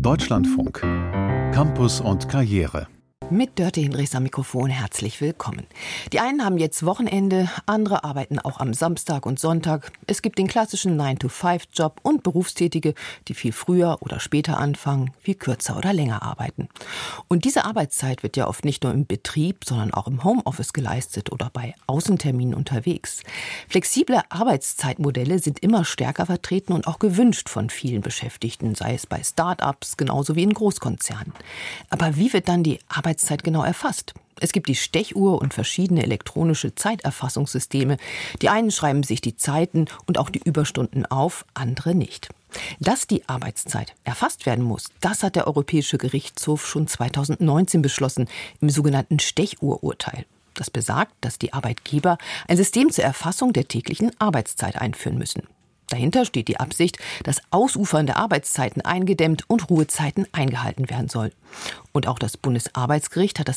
Deutschlandfunk. Campus und Karriere. Mit Dörte Hinrichs am Mikrofon herzlich willkommen. Die einen haben jetzt Wochenende, andere arbeiten auch am Samstag und Sonntag. Es gibt den klassischen 9-to-5-Job und Berufstätige, die viel früher oder später anfangen, viel kürzer oder länger arbeiten. Und diese Arbeitszeit wird ja oft nicht nur im Betrieb, sondern auch im Homeoffice geleistet oder bei Außenterminen unterwegs. Flexible Arbeitszeitmodelle sind immer stärker vertreten und auch gewünscht von vielen Beschäftigten, sei es bei Start-ups genauso wie in Großkonzernen. Aber wie wird dann die Arbeitszeit genau erfasst? Es gibt die Stechuhr und verschiedene elektronische Zeiterfassungssysteme. Die einen schreiben sich die Zeiten und auch die Überstunden auf, andere nicht. Dass die Arbeitszeit erfasst werden muss, das hat der Europäische Gerichtshof schon 2019 beschlossen im sogenannten Stechuhrurteil. Das besagt, dass die Arbeitgeber ein System zur Erfassung der täglichen Arbeitszeit einführen müssen. Dahinter steht die Absicht, dass ausufernde Arbeitszeiten eingedämmt und Ruhezeiten eingehalten werden soll. Und auch das Bundesarbeitsgericht hat das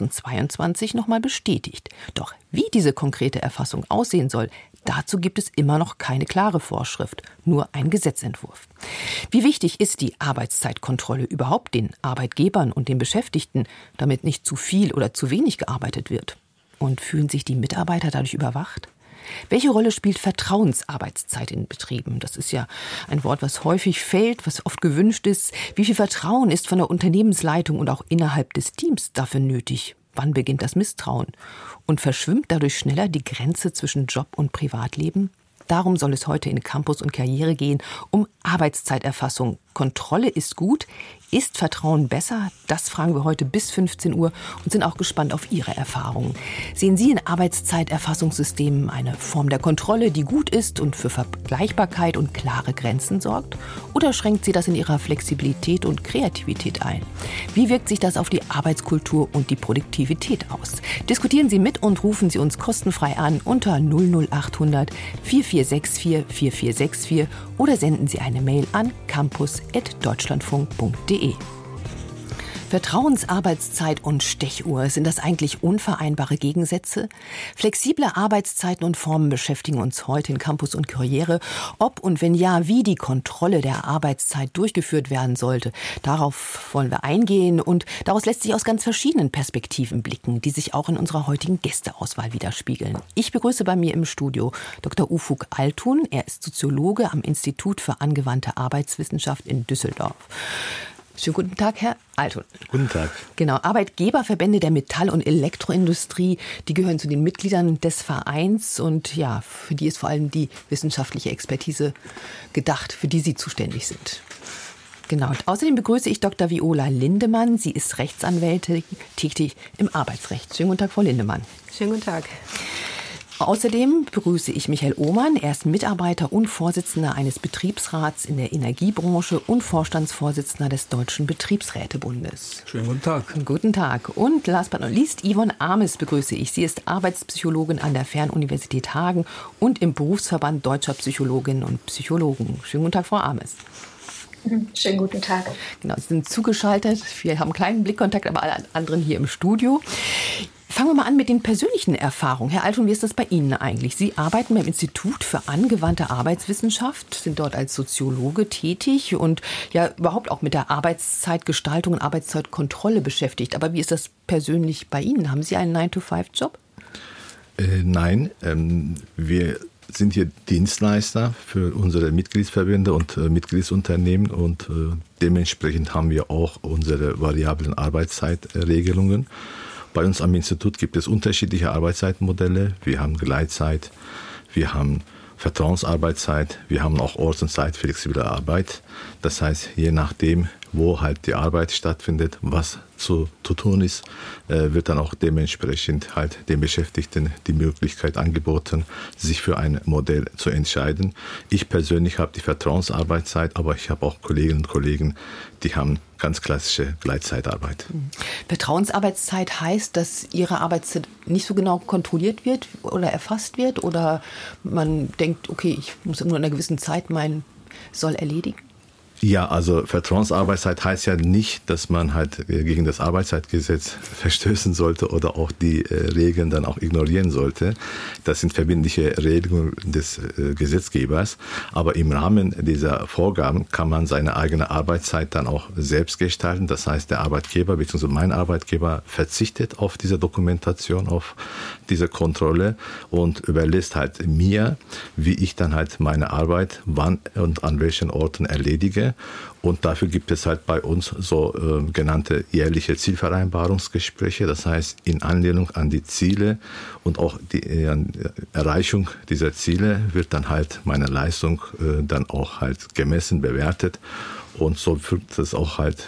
2022 nochmal bestätigt. Doch wie diese konkrete Erfassung aussehen soll, dazu gibt es immer noch keine klare Vorschrift, nur ein Gesetzentwurf. Wie wichtig ist die Arbeitszeitkontrolle überhaupt den Arbeitgebern und den Beschäftigten, damit nicht zu viel oder zu wenig gearbeitet wird? Und fühlen sich die Mitarbeiter dadurch überwacht? Welche Rolle spielt Vertrauensarbeitszeit in Betrieben? Das ist ja ein Wort, was häufig fällt, was oft gewünscht ist. Wie viel Vertrauen ist von der Unternehmensleitung und auch innerhalb des Teams dafür nötig? Wann beginnt das Misstrauen? Und verschwimmt dadurch schneller die Grenze zwischen Job und Privatleben? Darum soll es heute in Campus und Karriere gehen, um Arbeitszeiterfassung. Kontrolle ist gut. Ist Vertrauen besser? Das fragen wir heute bis 15 Uhr und sind auch gespannt auf Ihre Erfahrungen. Sehen Sie in Arbeitszeiterfassungssystemen eine Form der Kontrolle, die gut ist und für Vergleichbarkeit und klare Grenzen sorgt? Oder schränkt sie das in ihrer Flexibilität und Kreativität ein? Wie wirkt sich das auf die Arbeitskultur und die Produktivität aus? Diskutieren Sie mit und rufen Sie uns kostenfrei an unter 00800 4464 4464 oder senden Sie eine Mail an campus@deutschlandfunk.de. Vertrauensarbeitszeit und Stechuhr, sind das eigentlich unvereinbare Gegensätze? Flexible Arbeitszeiten und Formen beschäftigen uns heute in Campus und Karriere. Ob und wenn ja, wie die Kontrolle der Arbeitszeit durchgeführt werden sollte, darauf wollen wir eingehen und daraus lässt sich aus ganz verschiedenen Perspektiven blicken, die sich auch in unserer heutigen Gästeauswahl widerspiegeln. Ich begrüße bei mir im Studio Dr. Ufuk Altun. Er ist Soziologe am Institut für angewandte Arbeitswissenschaft in Düsseldorf. Schönen guten Tag, Herr Altun. Guten Tag. Genau, Arbeitgeberverbände der Metall- und Elektroindustrie, die gehören zu den Mitgliedern des Vereins und ja, für die ist vor allem die wissenschaftliche Expertise gedacht, für die Sie zuständig sind. Genau, und außerdem begrüße ich Dr. Viola Lindemann. Sie ist Rechtsanwältin, tätig im Arbeitsrecht. Schönen guten Tag, Frau Lindemann. Schönen guten Tag. Außerdem begrüße ich Michael Ohmann. Er ist Mitarbeiter und Vorsitzender eines Betriebsrats in der Energiebranche und Vorstandsvorsitzender des Deutschen Betriebsrätebundes. Schönen guten Tag. Guten Tag. Und last but not least, Yvonne Ames begrüße ich. Sie ist Arbeitspsychologin an der Fernuniversität Hagen und im Berufsverband Deutscher Psychologinnen und Psychologen. Schönen guten Tag, Frau Ames. Schönen guten Tag. Genau, Sie sind zugeschaltet. Wir haben kleinen Blickkontakt, aber alle anderen hier im Studio. Fangen wir mal an mit den persönlichen Erfahrungen. Herr Altun, wie ist das bei Ihnen eigentlich? Sie arbeiten beim Institut für angewandte Arbeitswissenschaft, sind dort als Soziologe tätig und ja überhaupt auch mit der Arbeitszeitgestaltung und Arbeitszeitkontrolle beschäftigt. Aber wie ist das persönlich bei Ihnen? Haben Sie einen 9-to-5-Job? Nein, wir sind hier Dienstleister für unsere Mitgliedsverbände und Mitgliedsunternehmen und dementsprechend haben wir auch unsere variablen Arbeitszeitregelungen. Bei uns am Institut gibt es unterschiedliche Arbeitszeitmodelle. Wir haben Gleitzeit, wir haben Vertrauensarbeitszeit, wir haben auch orts- und zeitflexible Arbeit. Das heißt, je nachdem, wo halt die Arbeit stattfindet, was zu tun ist, wird dann auch dementsprechend halt den Beschäftigten die Möglichkeit angeboten, sich für ein Modell zu entscheiden. Ich persönlich habe die Vertrauensarbeitszeit, aber ich habe auch Kolleginnen und Kollegen, die haben ganz klassische Gleitzeitarbeit. Vertrauensarbeitszeit heißt, dass Ihre Arbeitszeit nicht so genau kontrolliert wird oder erfasst wird oder man denkt, okay, ich muss nur in einer gewissen Zeit mein Soll erledigen? Ja, also Vertrauensarbeitszeit heißt ja nicht, dass man halt gegen das Arbeitszeitgesetz verstößen sollte oder auch die Regeln dann auch ignorieren sollte. Das sind verbindliche Regelungen des Gesetzgebers. Aber im Rahmen dieser Vorgaben kann man seine eigene Arbeitszeit dann auch selbst gestalten. Das heißt, der Arbeitgeber bzw. mein Arbeitgeber verzichtet auf diese Dokumentation, auf diese Kontrolle und überlässt halt mir, wie ich dann halt meine Arbeit wann und an welchen Orten erledige. Und dafür gibt es halt bei uns so genannte jährliche Zielvereinbarungsgespräche. Das heißt, in Anlehnung an die Ziele und auch die Erreichung dieser Ziele wird dann halt meine Leistung dann auch halt gemessen, bewertet. Und so wird das auch halt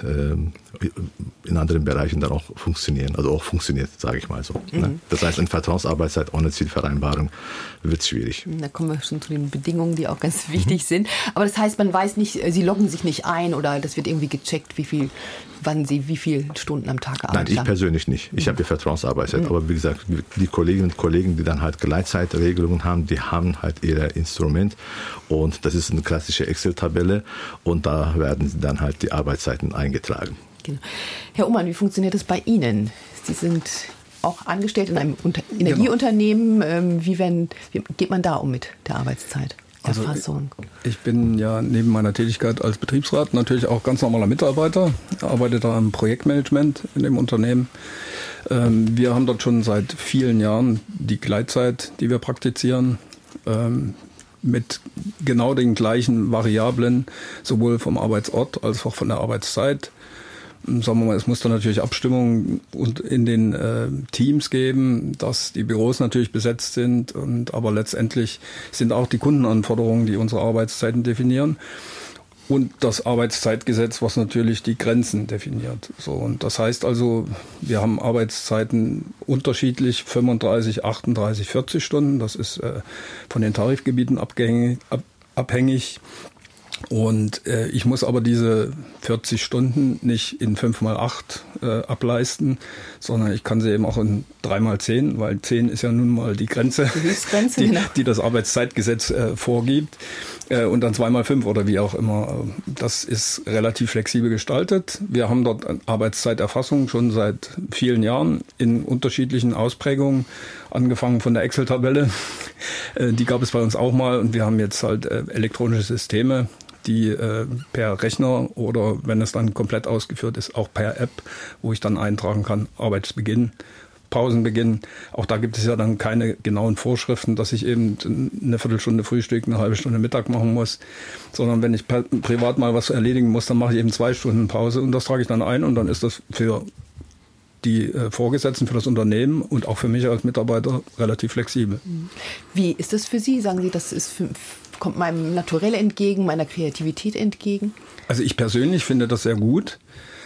in anderen Bereichen dann auch funktionieren. Also auch funktioniert, sage ich mal so. Mhm. Das heißt, in Vertrauensarbeitszeit ohne Zielvereinbarung wird es schwierig. Da kommen wir schon zu den Bedingungen, die auch ganz wichtig sind. Aber das heißt, man weiß nicht, Sie loggen sich nicht ein oder das wird irgendwie gecheckt, wann Sie wie viele Stunden am Tag arbeiten. Nein, ich persönlich nicht. Ich habe ja Vertrauensarbeitszeit. Aber wie gesagt, die Kolleginnen und Kollegen, die dann halt Gleitzeitregelungen haben, die haben halt ihr Instrument. Und das ist eine klassische Excel-Tabelle. Und da werden dann halt die Arbeitszeiten eingetragen. Genau. Herr Ullmann, wie funktioniert das bei Ihnen? Sie sind auch angestellt in einem Energieunternehmen. Wie geht man da um mit der Arbeitszeit? Erfassung? Also ich bin ja neben meiner Tätigkeit als Betriebsrat natürlich auch ganz normaler Mitarbeiter, arbeite da im Projektmanagement in dem Unternehmen. Wir haben dort schon seit vielen Jahren die Gleitzeit, die wir praktizieren, mit genau den gleichen Variablen, sowohl vom Arbeitsort als auch von der Arbeitszeit. Sagen wir mal, es muss dann natürlich Abstimmungen in den Teams geben, dass die Büros natürlich besetzt sind, aber letztendlich sind auch die Kundenanforderungen, die unsere Arbeitszeiten definieren. Und das Arbeitszeitgesetz, was natürlich die Grenzen definiert. So, und das heißt also, wir haben Arbeitszeiten unterschiedlich, 35, 38, 40 Stunden. Das ist von den Tarifgebieten abhängig. Und ich muss aber diese 40 Stunden nicht in 5x8 ableisten, sondern ich kann sie eben auch in 3x10, weil 10 ist ja nun mal die Grenze, die das Arbeitszeitgesetz vorgibt. Und dann 2x5 oder wie auch immer. Das ist relativ flexibel gestaltet. Wir haben dort Arbeitszeiterfassung schon seit vielen Jahren in unterschiedlichen Ausprägungen, angefangen von der Excel-Tabelle. Die gab es bei uns auch mal und wir haben jetzt halt elektronische Systeme, die per Rechner oder wenn es dann komplett ausgeführt ist, auch per App, wo ich dann eintragen kann, Arbeitsbeginn, Pausenbeginn. Auch da gibt es ja dann keine genauen Vorschriften, dass ich eben eine Viertelstunde Frühstück, eine halbe Stunde Mittag machen muss, sondern wenn ich privat mal was erledigen muss, dann mache ich eben 2 Stunden Pause und das trage ich dann ein und dann ist das für die Vorgesetzten, für das Unternehmen und auch für mich als Mitarbeiter relativ flexibel. Wie ist das für Sie? Sagen Sie, kommt meinem Naturell entgegen, meiner Kreativität entgegen? Also ich persönlich finde das sehr gut.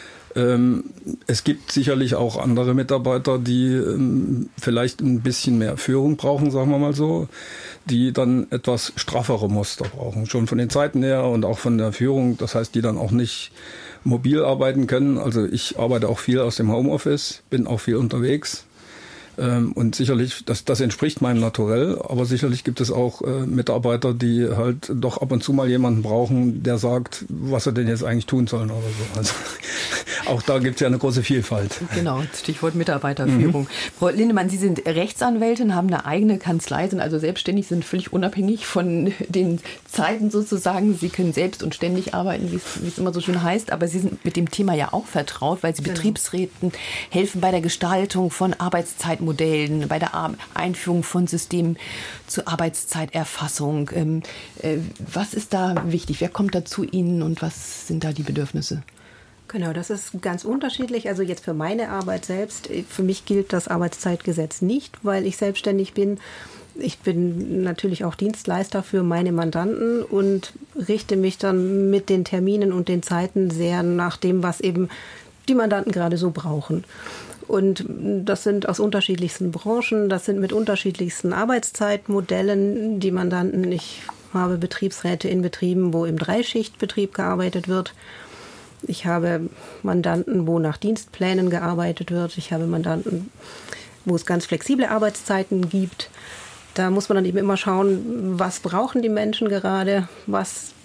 Es gibt sicherlich auch andere Mitarbeiter, die vielleicht ein bisschen mehr Führung brauchen, sagen wir mal so, die dann etwas straffere Muster brauchen, schon von den Zeiten her und auch von der Führung. Das heißt, die dann auch nicht mobil arbeiten können. Also ich arbeite auch viel aus dem Homeoffice, bin auch viel unterwegs. Und sicherlich, das entspricht meinem Naturell, aber sicherlich gibt es auch Mitarbeiter, die halt doch ab und zu mal jemanden brauchen, der sagt, was sie denn jetzt eigentlich tun sollen oder so. Also auch da gibt es ja eine große Vielfalt. Genau, Stichwort Mitarbeiterführung. Frau Lindemann, Sie sind Rechtsanwältin, haben eine eigene Kanzlei, sind also selbstständig, sind völlig unabhängig von den Zeiten sozusagen. Sie können selbst und ständig arbeiten, wie es immer so schön heißt, aber Sie sind mit dem Thema ja auch vertraut, weil Sie Betriebsräten helfen bei der Gestaltung von Arbeitszeitmodellen, bei der Einführung von Systemen zur Arbeitszeiterfassung. Was ist da wichtig? Wer kommt da zu Ihnen und was sind da die Bedürfnisse? Genau, das ist ganz unterschiedlich. Also jetzt für meine Arbeit selbst, für mich gilt das Arbeitszeitgesetz nicht, weil ich selbstständig bin. Ich bin natürlich auch Dienstleister für meine Mandanten und richte mich dann mit den Terminen und den Zeiten sehr nach dem, was eben die Mandanten gerade so brauchen. Und das sind aus unterschiedlichsten Branchen, das sind mit unterschiedlichsten Arbeitszeitmodellen die Mandanten. Ich habe Betriebsräte in Betrieben, wo im Dreischichtbetrieb gearbeitet wird. Ich habe Mandanten, wo nach Dienstplänen gearbeitet wird. Ich habe Mandanten, wo es ganz flexible Arbeitszeiten gibt. Da muss man dann eben immer schauen, was brauchen die Menschen gerade, was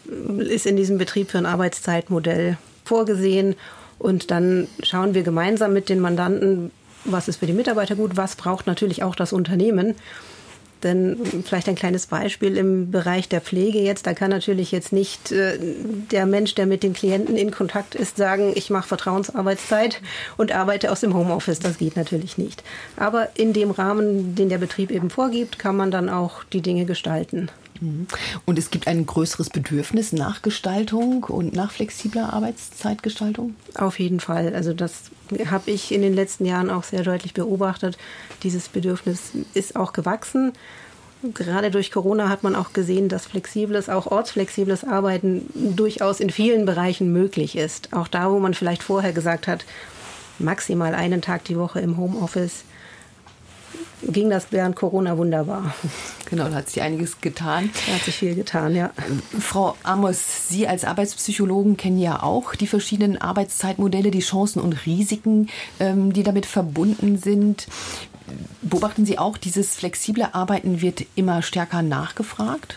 ist in diesem Betrieb für ein Arbeitszeitmodell vorgesehen. Und dann schauen wir gemeinsam mit den Mandanten, was ist für die Mitarbeiter gut, was braucht natürlich auch das Unternehmen. Denn vielleicht ein kleines Beispiel im Bereich der Pflege jetzt, da kann natürlich jetzt nicht der Mensch, der mit den Klienten in Kontakt ist, sagen, ich mache Vertrauensarbeitszeit und arbeite aus dem Homeoffice. Das geht natürlich nicht. Aber in dem Rahmen, den der Betrieb eben vorgibt, kann man dann auch die Dinge gestalten. Und es gibt ein größeres Bedürfnis nach Gestaltung und nach flexibler Arbeitszeitgestaltung? Auf jeden Fall. Also das habe ich in den letzten Jahren auch sehr deutlich beobachtet. Dieses Bedürfnis ist auch gewachsen. Gerade durch Corona hat man auch gesehen, dass flexibles, auch ortsflexibles Arbeiten durchaus in vielen Bereichen möglich ist. Auch da, wo man vielleicht vorher gesagt hat, maximal einen Tag die Woche im Homeoffice, ging das während Corona wunderbar. Genau, da hat sich einiges getan. Da hat sich viel getan, ja. Frau Amos, Sie als Arbeitspsychologen kennen ja auch die verschiedenen Arbeitszeitmodelle, die Chancen und Risiken, die damit verbunden sind. Beobachten Sie auch, dieses flexible Arbeiten wird immer stärker nachgefragt?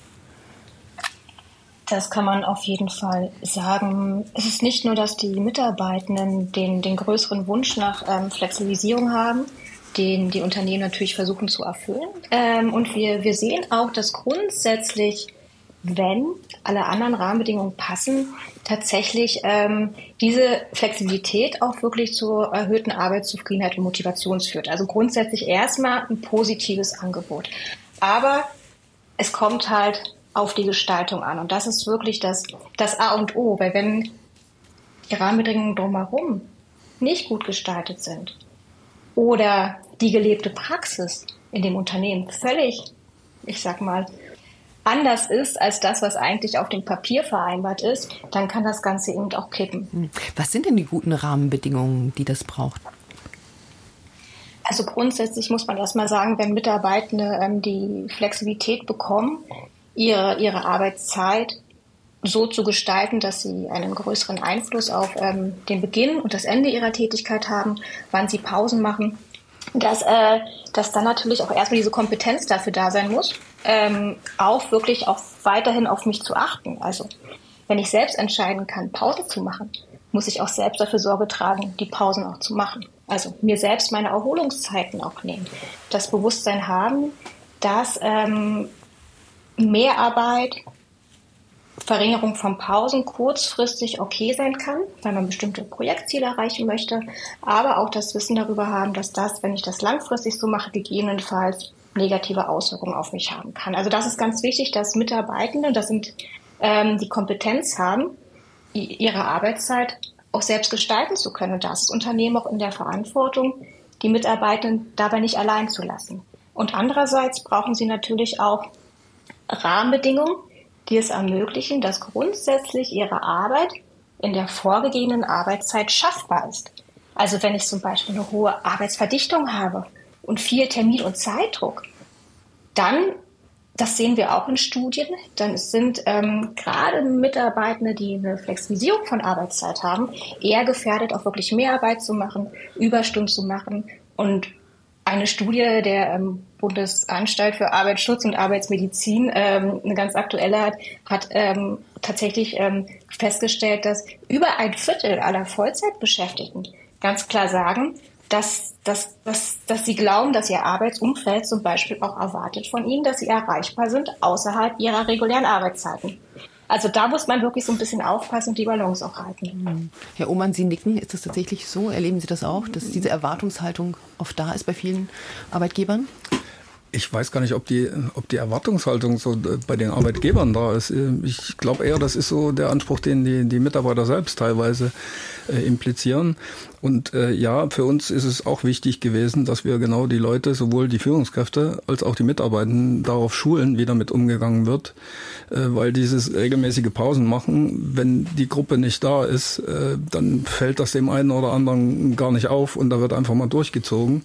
Das kann man auf jeden Fall sagen. Es ist nicht nur, dass die Mitarbeitenden den größeren Wunsch nach Flexibilisierung haben, den die Unternehmen natürlich versuchen zu erfüllen. Und wir sehen auch, dass grundsätzlich, wenn alle anderen Rahmenbedingungen passen, tatsächlich diese Flexibilität auch wirklich zur erhöhten Arbeitszufriedenheit und Motivation führt. Also grundsätzlich erstmal ein positives Angebot. Aber es kommt halt auf die Gestaltung an. Und das ist wirklich das A und O. Weil wenn die Rahmenbedingungen drumherum nicht gut gestaltet sind oder die gelebte Praxis in dem Unternehmen völlig, ich sag mal, anders ist als das, was eigentlich auf dem Papier vereinbart ist, dann kann das Ganze eben auch kippen. Was sind denn die guten Rahmenbedingungen, die das braucht? Also grundsätzlich muss man erstmal sagen, wenn Mitarbeitende die Flexibilität bekommen, ihre Arbeitszeit so zu gestalten, dass sie einen größeren Einfluss auf den Beginn und das Ende ihrer Tätigkeit haben, wann sie Pausen machen, dass dann natürlich auch erstmal diese Kompetenz dafür da sein muss, auch wirklich auch weiterhin auf mich zu achten. Also wenn ich selbst entscheiden kann, Pause zu machen, muss ich auch selbst dafür Sorge tragen, die Pausen auch zu machen. Also mir selbst meine Erholungszeiten auch nehmen. Das Bewusstsein haben, dass Mehrarbeit, Verringerung von Pausen kurzfristig okay sein kann, weil man bestimmte Projektziele erreichen möchte, aber auch das Wissen darüber haben, dass das, wenn ich das langfristig so mache, gegebenenfalls negative Auswirkungen auf mich haben kann. Also das ist ganz wichtig, dass Mitarbeitende, das sind die Kompetenz haben, ihre Arbeitszeit auch selbst gestalten zu können. Und da ist das Unternehmen auch in der Verantwortung, die Mitarbeitenden dabei nicht allein zu lassen. Und andererseits brauchen sie natürlich auch Rahmenbedingungen, die es ermöglichen, dass grundsätzlich ihre Arbeit in der vorgegebenen Arbeitszeit schaffbar ist. Also wenn ich zum Beispiel eine hohe Arbeitsverdichtung habe und viel Termin- und Zeitdruck, dann, das sehen wir auch in Studien, dann sind gerade Mitarbeitende, die eine Flexibilisierung von Arbeitszeit haben, eher gefährdet, auch wirklich Mehrarbeit zu machen, Überstunden zu machen. Und eine Studie der Bundesanstalt für Arbeitsschutz und Arbeitsmedizin, eine ganz aktuelle, hat tatsächlich festgestellt, dass über 1/4 aller Vollzeitbeschäftigten ganz klar sagen, dass sie glauben, dass ihr Arbeitsumfeld zum Beispiel auch erwartet von ihnen, dass sie erreichbar sind außerhalb ihrer regulären Arbeitszeiten. Also da muss man wirklich so ein bisschen aufpassen und die Balance auch halten. Herr Ohmann, Sie nicken. Ist das tatsächlich so? Erleben Sie das auch, dass diese Erwartungshaltung oft da ist bei vielen Arbeitgebern? Ich weiß gar nicht, ob die Erwartungshaltung so bei den Arbeitgebern da ist. Ich glaube eher, das ist so der Anspruch, den die Mitarbeiter selbst teilweise implizieren. Und ja, für uns ist es auch wichtig gewesen, dass wir genau die Leute, sowohl die Führungskräfte als auch die Mitarbeitenden, darauf schulen, wie damit umgegangen wird. Weil dieses regelmäßige Pausen machen, wenn die Gruppe nicht da ist, dann fällt das dem einen oder anderen gar nicht auf und da wird einfach mal durchgezogen.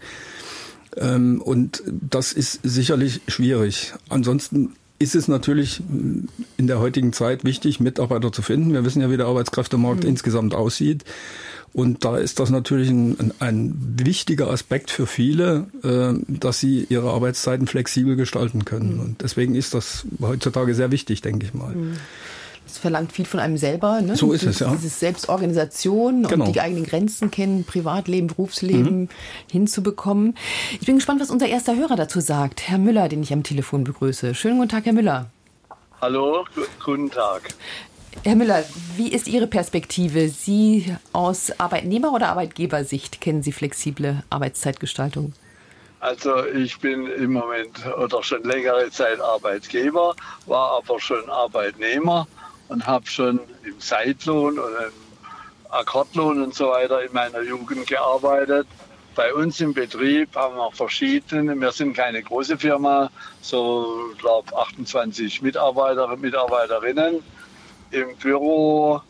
Und das ist sicherlich schwierig. Ansonsten ist es natürlich in der heutigen Zeit wichtig, Mitarbeiter zu finden. Wir wissen ja, wie der Arbeitskräftemarkt insgesamt aussieht. Und da ist das natürlich ein wichtiger Aspekt für viele, dass sie ihre Arbeitszeiten flexibel gestalten können. Und deswegen ist das heutzutage sehr wichtig, denke ich mal. Es verlangt viel von einem selber. Ne? So ist es, ja. Diese Selbstorganisation und die eigenen Grenzen kennen, Privatleben, Berufsleben hinzubekommen. Ich bin gespannt, was unser erster Hörer dazu sagt. Herr Müller, den ich am Telefon begrüße. Schönen guten Tag, Herr Müller. Hallo, guten Tag. Herr Müller, wie ist Ihre Perspektive? Sie aus Arbeitnehmer- oder Arbeitgebersicht kennen Sie flexible Arbeitszeitgestaltung? Also ich bin im Moment oder schon längere Zeit Arbeitgeber, war aber schon Arbeitnehmer und habe schon im Zeitlohn und im Akkordlohn und so weiter in meiner Jugend gearbeitet. Bei uns im Betrieb haben wir verschiedene, wir sind keine große Firma, so ich glaube 28 Mitarbeiter und Mitarbeiterinnen. Im Büro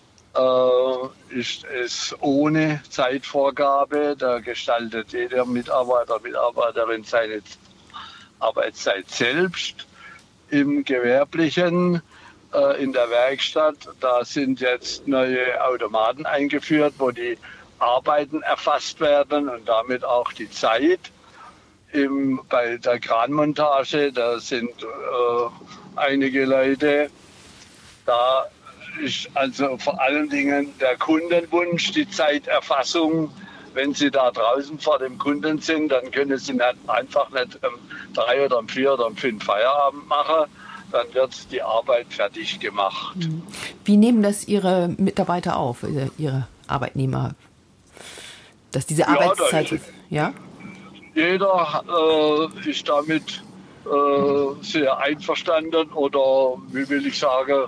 ist es ohne Zeitvorgabe. Da gestaltet jeder Mitarbeiter, Mitarbeiterin seine Arbeitszeit selbst. Im Gewerblichen, in der Werkstatt, da sind jetzt neue Automaten eingeführt, wo die Arbeiten erfasst werden und damit auch die Zeit. Bei der Kranmontage, da sind einige Leute. Da ist also vor allen Dingen der Kundenwunsch, die Zeiterfassung. Wenn Sie da draußen vor dem Kunden sind, dann können Sie einfach nicht um 3 oder um 4 oder um 5 Feierabend machen. Dann wird die Arbeit fertig gemacht. Wie nehmen das Ihre Mitarbeiter auf, Ihre Arbeitnehmer? Dass diese Arbeitszeit... Jeder ist damit sehr einverstanden oder, wie will ich sagen,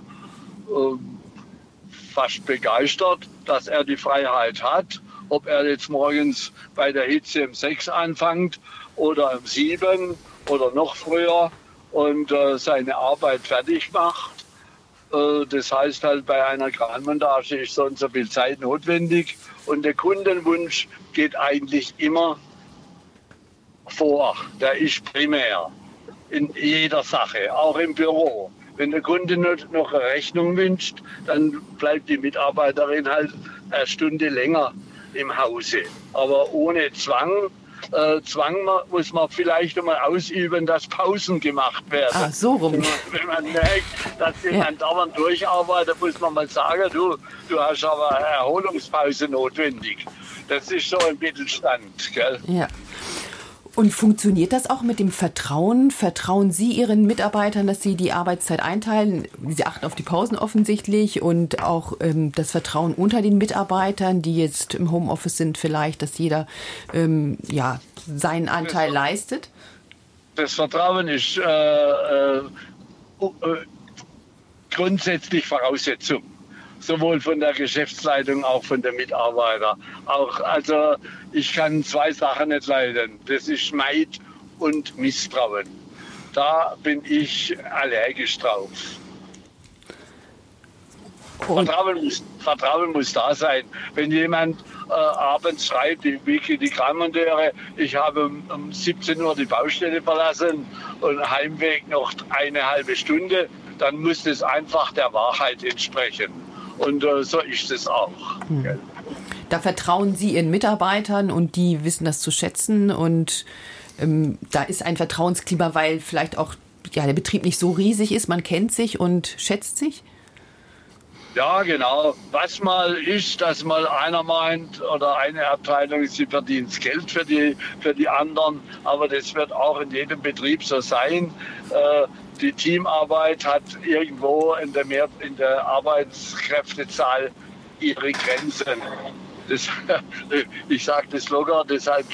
fast begeistert, dass er die Freiheit hat. Ob er jetzt morgens bei der Hitze um 6 anfängt oder um 7 oder noch früher und seine Arbeit fertig macht. Das heißt halt, bei einer Kranmontage ist so und so viel Zeit notwendig und der Kundenwunsch geht eigentlich immer vor. Der ist primär in jeder Sache, auch im Büro. Wenn der Kunde noch eine Rechnung wünscht, dann bleibt die Mitarbeiterin halt eine Stunde länger im Hause. Aber ohne Zwang. Zwang muss man vielleicht einmal ausüben, dass Pausen gemacht werden. Ah, so rum. Wenn man merkt, dass jemand dauernd durcharbeitet, muss man mal sagen, du hast aber eine Erholungspause notwendig. Das ist so ein Mittelstand, gell? Ja. Und funktioniert das auch mit dem Vertrauen? Vertrauen Sie Ihren Mitarbeitern, dass sie die Arbeitszeit einteilen? Sie achten auf die Pausen offensichtlich und auch das Vertrauen unter den Mitarbeitern, die jetzt im Homeoffice sind vielleicht, dass jeder seinen Anteil leistet? Das Vertrauen ist grundsätzlich Voraussetzung. Sowohl von der Geschäftsleitung, auch von den Mitarbeitern. Also ich kann 2 Sachen nicht leiden. Das ist Neid und Misstrauen. Da bin ich allergisch drauf. Vertrauen muss da sein. Wenn jemand abends schreibt, die Kranmonteure, ich habe um 17 Uhr die Baustelle verlassen und Heimweg noch eine halbe Stunde, dann muss das einfach der Wahrheit entsprechen. Und so ist es auch. Da vertrauen Sie Ihren Mitarbeitern und die wissen das zu schätzen. Und da ist ein Vertrauensklima, weil vielleicht auch der Betrieb nicht so riesig ist. Man kennt sich und schätzt sich. Ja, genau. Was mal ist, dass mal einer meint oder eine Abteilung, sie verdient Geld für die anderen. Aber das wird auch in jedem Betrieb so sein. Die Teamarbeit hat irgendwo in der Arbeitskräftezahl ihre Grenzen. Ich sage das locker, deshalb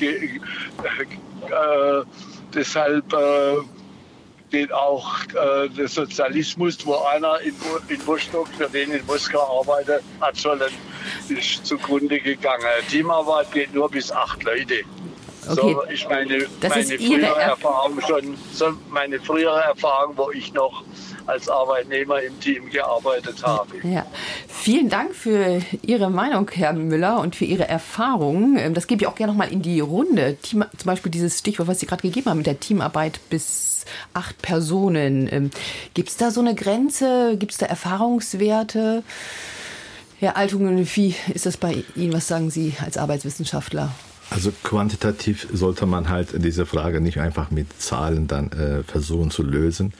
geht auch der Sozialismus, wo einer in Rostock für den in Moskau arbeitet hat, ist zugrunde gegangen. Teamarbeit geht nur bis 8 Leute. Okay. So ist meine frühere Erfahrung, wo ich noch als Arbeitnehmer im Team gearbeitet habe. Ja. Vielen Dank für Ihre Meinung, Herr Müller, und für Ihre Erfahrungen. Das gebe ich auch gerne noch mal in die Runde. Zum Beispiel dieses Stichwort, was Sie gerade gegeben haben, mit der Teamarbeit bis 8 Personen. Gibt es da so eine Grenze? Gibt es da Erfahrungswerte? Herr Altungen, wie ist das bei Ihnen? Was sagen Sie als Arbeitswissenschaftler? Also quantitativ sollte man halt diese Frage nicht einfach mit Zahlen dann versuchen zu lösen.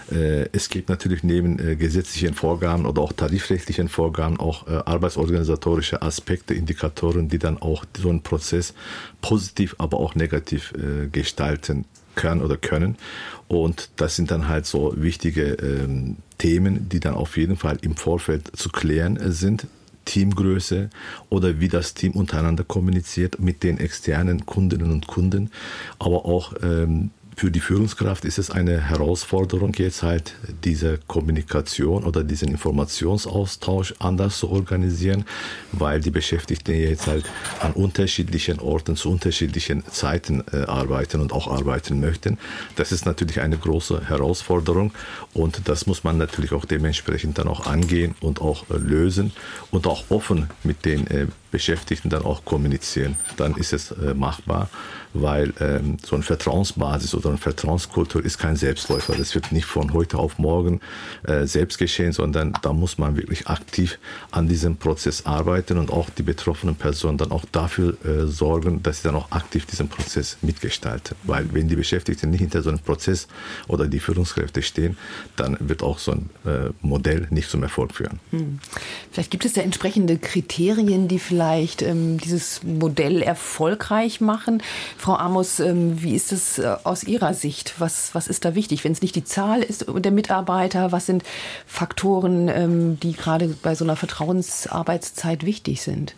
Es gibt natürlich neben gesetzlichen Vorgaben oder auch tarifrechtlichen Vorgaben auch arbeitsorganisatorische Aspekte, Indikatoren, die dann auch so einen Prozess positiv, aber auch negativ gestalten können. Und das sind dann halt so wichtige Themen, die dann auf jeden Fall im Vorfeld zu klären sind. Teamgröße oder wie das Team untereinander kommuniziert mit den externen Kundinnen und Kunden, aber auch für die Führungskraft ist es eine Herausforderung, jetzt halt diese Kommunikation oder diesen Informationsaustausch anders zu organisieren, weil die Beschäftigten jetzt halt an unterschiedlichen Orten zu unterschiedlichen Zeiten arbeiten und auch arbeiten möchten. Das ist natürlich eine große Herausforderung und das muss man natürlich auch dementsprechend dann auch angehen und auch lösen und auch offen mit den Beschäftigten dann auch kommunizieren. Dann ist es machbar, weil so eine Vertrauensbasis oder eine Vertrauenskultur ist kein Selbstläufer. Das wird nicht von heute auf morgen selbst geschehen, sondern da muss man wirklich aktiv an diesem Prozess arbeiten und auch die betroffenen Personen dann auch dafür sorgen, dass sie dann auch aktiv diesen Prozess mitgestalten. Weil wenn die Beschäftigten nicht hinter so einem Prozess oder die Führungskräfte stehen, dann wird auch so ein Modell nicht zum Erfolg führen. Vielleicht gibt es ja entsprechende Kriterien, die vielleicht dieses Modell erfolgreich machen. Frau Amos, wie ist es aus Ihrer Sicht? Was ist da wichtig? Wenn es nicht die Zahl ist der Mitarbeiter, was sind Faktoren, die gerade bei so einer Vertrauensarbeitszeit wichtig sind?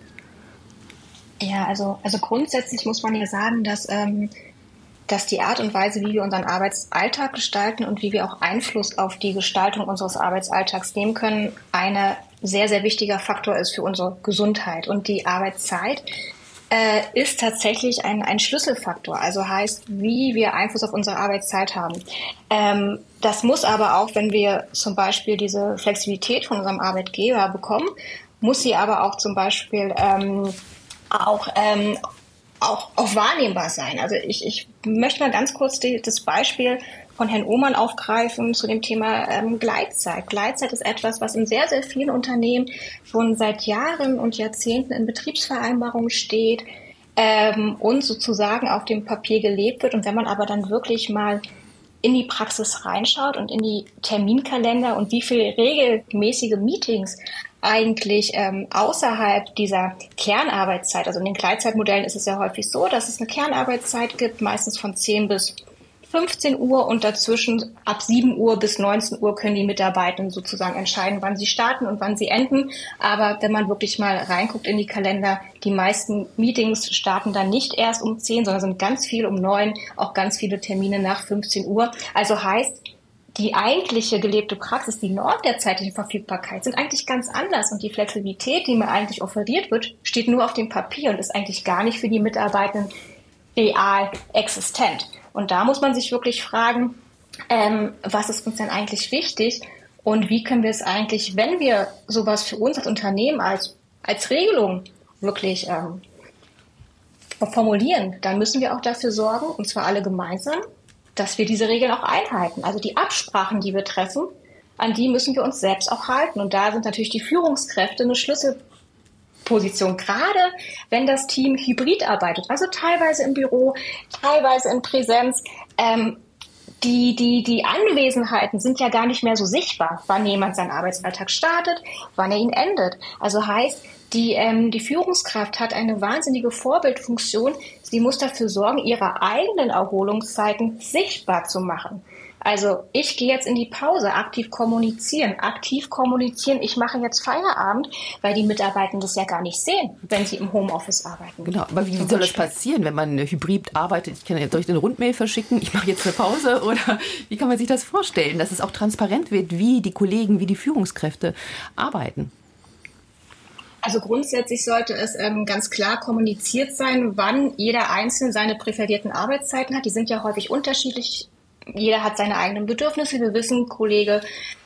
Ja, also grundsätzlich muss man ja sagen, dass die Art und Weise, wie wir unseren Arbeitsalltag gestalten und wie wir auch Einfluss auf die Gestaltung unseres Arbeitsalltags nehmen können, eine sehr, sehr wichtiger Faktor ist für unsere Gesundheit. Und die Arbeitszeit ist tatsächlich ein Schlüsselfaktor. Also heißt, wie wir Einfluss auf unsere Arbeitszeit haben. Das muss aber auch, wenn wir zum Beispiel diese Flexibilität von unserem Arbeitgeber bekommen, muss sie aber auch zum Beispiel auch wahrnehmbar sein. Also ich möchte mal ganz kurz das Beispiel von Herrn Ohmann aufgreifen zu dem Thema Gleitzeit. Gleitzeit ist etwas, was in sehr, sehr vielen Unternehmen schon seit Jahren und Jahrzehnten in Betriebsvereinbarungen steht und sozusagen auf dem Papier gelebt wird. Und wenn man aber dann wirklich mal in die Praxis reinschaut und in die Terminkalender und wie viele regelmäßige Meetings eigentlich außerhalb dieser Kernarbeitszeit, also in den Gleitzeitmodellen ist es ja häufig so, dass es eine Kernarbeitszeit gibt, meistens von 10 bis 15 Uhr und dazwischen ab 7 Uhr bis 19 Uhr können die Mitarbeitenden sozusagen entscheiden, wann sie starten und wann sie enden. Aber wenn man wirklich mal reinguckt in die Kalender, die meisten Meetings starten dann nicht erst um 10, sondern sind ganz viel um 9, auch ganz viele Termine nach 15 Uhr. Also heißt, die eigentliche gelebte Praxis, die Norm der zeitlichen Verfügbarkeit sind eigentlich ganz anders und die Flexibilität, die mir eigentlich offeriert wird, steht nur auf dem Papier und ist eigentlich gar nicht für die Mitarbeitenden real existent. Und da muss man sich wirklich fragen, was ist uns denn eigentlich wichtig und wie können wir es eigentlich, wenn wir sowas für uns als Unternehmen als Regelung wirklich formulieren, dann müssen wir auch dafür sorgen, und zwar alle gemeinsam, dass wir diese Regeln auch einhalten. Also die Absprachen, die wir treffen, an die müssen wir uns selbst auch halten. Und da sind natürlich die Führungskräfte eine Schlüsselposition, gerade wenn das Team hybrid arbeitet, also teilweise im Büro, teilweise in Präsenz. Die Anwesenheiten sind ja gar nicht mehr so sichtbar, wann jemand seinen Arbeitsalltag startet, wann er ihn endet. Also heißt, die Führungskraft hat eine wahnsinnige Vorbildfunktion. Sie muss dafür sorgen, ihre eigenen Erholungszeiten sichtbar zu machen. Also ich gehe jetzt in die Pause, aktiv kommunizieren, ich mache jetzt Feierabend, weil die Mitarbeitenden das ja gar nicht sehen, wenn sie im Homeoffice arbeiten. Genau, aber wie soll das passieren, wenn man hybrid arbeitet? Soll ich eine Rundmail verschicken, ich mache jetzt eine Pause oder wie kann man sich das vorstellen, dass es auch transparent wird, wie die Kollegen, wie die Führungskräfte arbeiten? Also grundsätzlich sollte es ganz klar kommuniziert sein, wann jeder Einzelne seine präferierten Arbeitszeiten hat. Die sind ja häufig unterschiedlich. Jeder hat seine eigenen Bedürfnisse. Wir wissen, Kollege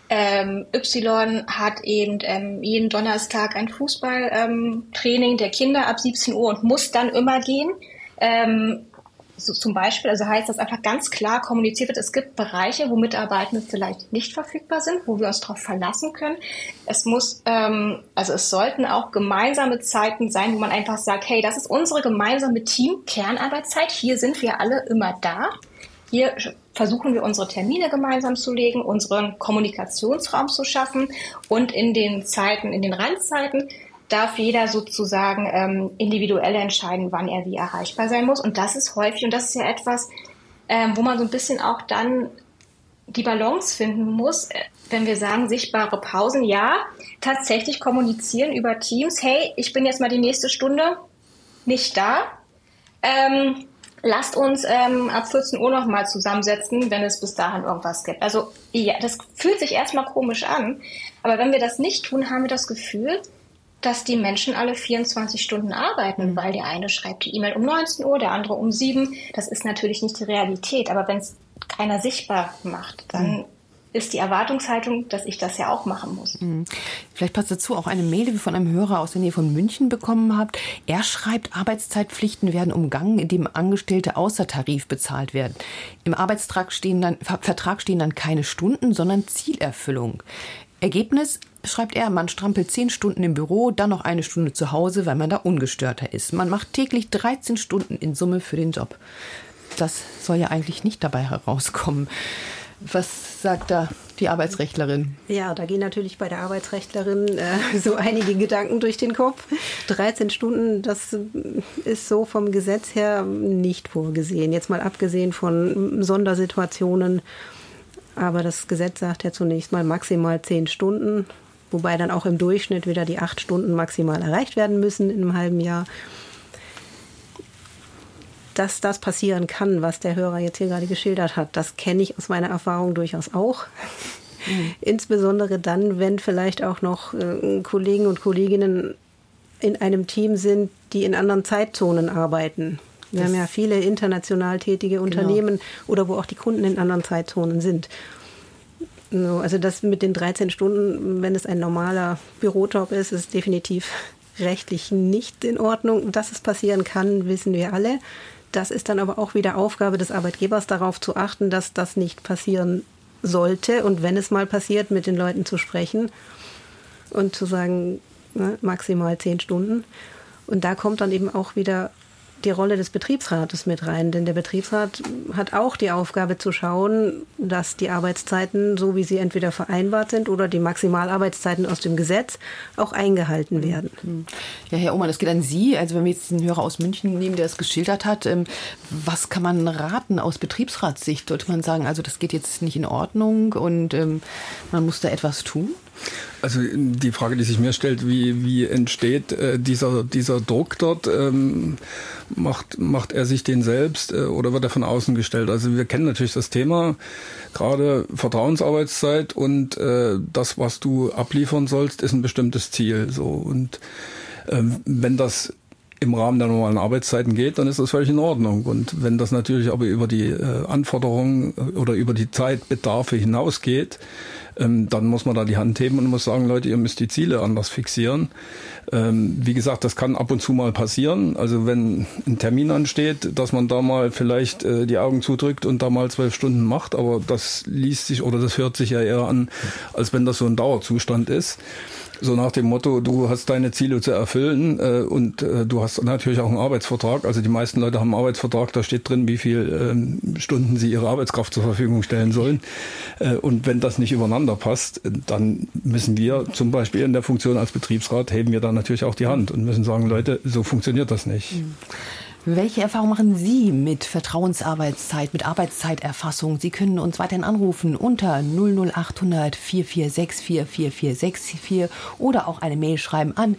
Y hat eben jeden Donnerstag ein Fußballtraining der Kinder ab 17 Uhr und muss dann immer gehen. So zum Beispiel, also heißt das einfach ganz klar kommuniziert wird, es gibt Bereiche, wo Mitarbeitende vielleicht nicht verfügbar sind, wo wir uns darauf verlassen können. Es sollten auch gemeinsame Zeiten sein, wo man einfach sagt, hey, das ist unsere gemeinsame Team-Kernarbeitszeit, hier sind wir alle immer da. hier versuchen wir unsere Termine gemeinsam zu legen, unseren Kommunikationsraum zu schaffen und in den Randzeiten darf jeder sozusagen individuell entscheiden, wann er wie erreichbar sein muss. Und das ist häufig, und das ist ja etwas, wo man so ein bisschen auch dann die Balance finden muss, wenn wir sagen, sichtbare Pausen, ja, tatsächlich kommunizieren über Teams, hey, ich bin jetzt mal die nächste Stunde nicht da, lasst uns ab 14 Uhr nochmal zusammensetzen, wenn es bis dahin irgendwas gibt. Also ja, das fühlt sich erstmal komisch an, aber wenn wir das nicht tun, haben wir das Gefühl, dass die Menschen alle 24 Stunden arbeiten, weil der eine schreibt die E-Mail um 19 Uhr, der andere um 7. Das ist natürlich nicht die Realität, aber wenn es keiner sichtbar macht, dann ist die Erwartungshaltung, dass ich das ja auch machen muss. Vielleicht passt dazu auch eine Mail, die wir von einem Hörer aus der Nähe von München bekommen haben. Er schreibt, Arbeitszeitpflichten werden umgangen, indem Angestellte außer Tarif bezahlt werden. Im Vertrag stehen dann keine Stunden, sondern Zielerfüllung. Ergebnis, schreibt er, man strampelt 10 Stunden im Büro, dann noch 1 Stunde zu Hause, weil man da ungestörter ist. Man macht täglich 13 Stunden in Summe für den Job. Das soll ja eigentlich nicht dabei herauskommen. Was sagt da die Arbeitsrechtlerin? Ja, da gehen natürlich bei der Arbeitsrechtlerin so einige Gedanken durch den Kopf. 13 Stunden, das ist so vom Gesetz her nicht vorgesehen. Jetzt mal abgesehen von Sondersituationen. Aber das Gesetz sagt ja zunächst mal maximal 10 Stunden, wobei dann auch im Durchschnitt wieder die 8 Stunden maximal erreicht werden müssen in einem halben Jahr. Dass das passieren kann, was der Hörer jetzt hier gerade geschildert hat, das kenne ich aus meiner Erfahrung durchaus auch. Insbesondere dann, wenn vielleicht auch noch Kollegen und Kolleginnen in einem Team sind, die in anderen Zeitzonen arbeiten. Wir haben ja viele international tätige Unternehmen oder wo auch die Kunden in anderen Zeitzonen sind. Also das mit den 13 Stunden, wenn es ein normaler Bürojob ist, ist definitiv rechtlich nicht in Ordnung. Dass es passieren kann, wissen wir alle. Das ist dann aber auch wieder Aufgabe des Arbeitgebers, darauf zu achten, dass das nicht passieren sollte. Und wenn es mal passiert, mit den Leuten zu sprechen und zu sagen, maximal 10 Stunden. Und da kommt dann eben auch wieder die Rolle des Betriebsrates mit rein. Denn der Betriebsrat hat auch die Aufgabe zu schauen, dass die Arbeitszeiten, so wie sie entweder vereinbart sind oder die Maximalarbeitszeiten aus dem Gesetz, auch eingehalten werden. Ja, Herr Ohmann, das geht an Sie. Also wenn wir jetzt den Hörer aus München nehmen, der es geschildert hat, was kann man raten aus Betriebsratssicht? Sollte man sagen, also das geht jetzt nicht in Ordnung und man muss da etwas tun? Also die Frage, die sich mir stellt, wie entsteht dieser Druck dort? Macht er sich den selbst oder wird er von außen gestellt? Also wir kennen natürlich das Thema, gerade Vertrauensarbeitszeit und das, was du abliefern sollst, ist ein bestimmtes Ziel. So. Und wenn das im Rahmen der normalen Arbeitszeiten geht, dann ist das völlig in Ordnung. Und wenn das natürlich aber über die Anforderungen oder über die Zeitbedarfe hinausgeht, dann muss man da die Hand heben und muss sagen, Leute, ihr müsst die Ziele anders fixieren. Wie gesagt, das kann ab und zu mal passieren. Also wenn ein Termin ansteht, dass man da mal vielleicht die Augen zudrückt und da mal 12 Stunden macht, aber das liest sich oder das hört sich ja eher an, als wenn das so ein Dauerzustand ist. So nach dem Motto, du hast deine Ziele zu erfüllen und du hast natürlich auch einen Arbeitsvertrag. Also die meisten Leute haben einen Arbeitsvertrag, da steht drin, wie viel Stunden sie ihre Arbeitskraft zur Verfügung stellen sollen. Und wenn das nicht übereinander passt, dann müssen wir zum Beispiel in der Funktion als Betriebsrat, heben wir da natürlich auch die Hand und müssen sagen, Leute, so funktioniert das nicht. Welche Erfahrungen machen Sie mit Vertrauensarbeitszeit, mit Arbeitszeiterfassung? Sie können uns weiterhin anrufen unter 00800 4464 4464 oder auch eine Mail schreiben an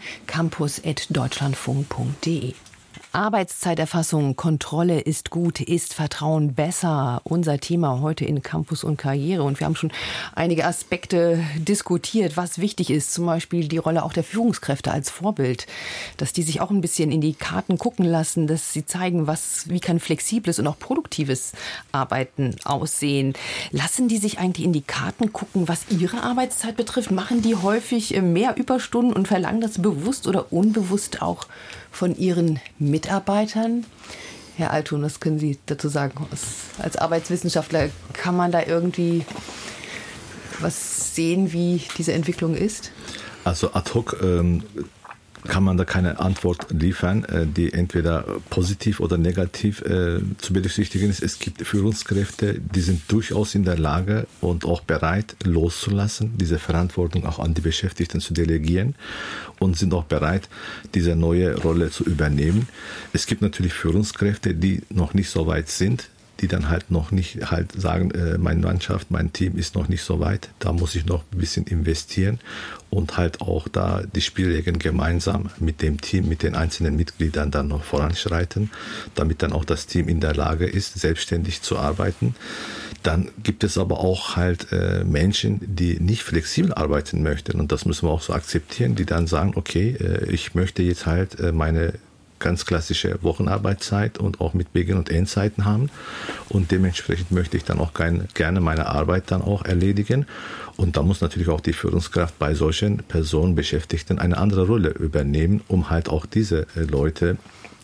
campus@deutschlandfunk.de. Arbeitszeiterfassung, Kontrolle ist gut, ist Vertrauen besser? Unser Thema heute in Campus und Karriere. Und wir haben schon einige Aspekte diskutiert, was wichtig ist. Zum Beispiel die Rolle auch der Führungskräfte als Vorbild. Dass die sich auch ein bisschen in die Karten gucken lassen, dass sie zeigen, wie kann flexibles und auch produktives Arbeiten aussehen. Lassen die sich eigentlich in die Karten gucken, was ihre Arbeitszeit betrifft? Machen die häufig mehr Überstunden und verlangen das bewusst oder unbewusst auch von Ihren Mitarbeitern? Herr Althuhn, was können Sie dazu sagen? Als Arbeitswissenschaftler, kann man da irgendwie was sehen, wie diese Entwicklung ist? Also ad hoc kann man da keine Antwort liefern, die entweder positiv oder negativ zu berücksichtigen ist. Es gibt Führungskräfte, die sind durchaus in der Lage und auch bereit, loszulassen, diese Verantwortung auch an die Beschäftigten zu delegieren und sind auch bereit, diese neue Rolle zu übernehmen. Es gibt natürlich Führungskräfte, die noch nicht so weit sind, die dann halt noch nicht halt sagen, meine Mannschaft, mein Team ist noch nicht so weit, da muss ich noch ein bisschen investieren und halt auch da die Spielregeln gemeinsam mit dem Team, mit den einzelnen Mitgliedern dann noch voranschreiten, damit dann auch das Team in der Lage ist, selbstständig zu arbeiten. Dann gibt es aber auch halt Menschen, die nicht flexibel arbeiten möchten und das müssen wir auch so akzeptieren, die dann sagen, okay, ich möchte jetzt halt meine ganz klassische Wochenarbeitszeit und auch mit Beginn- und Endzeiten haben. Und dementsprechend möchte ich dann auch gerne meine Arbeit dann auch erledigen. Und da muss natürlich auch die Führungskraft bei solchen Personen, Beschäftigten eine andere Rolle übernehmen, um halt auch diese Leute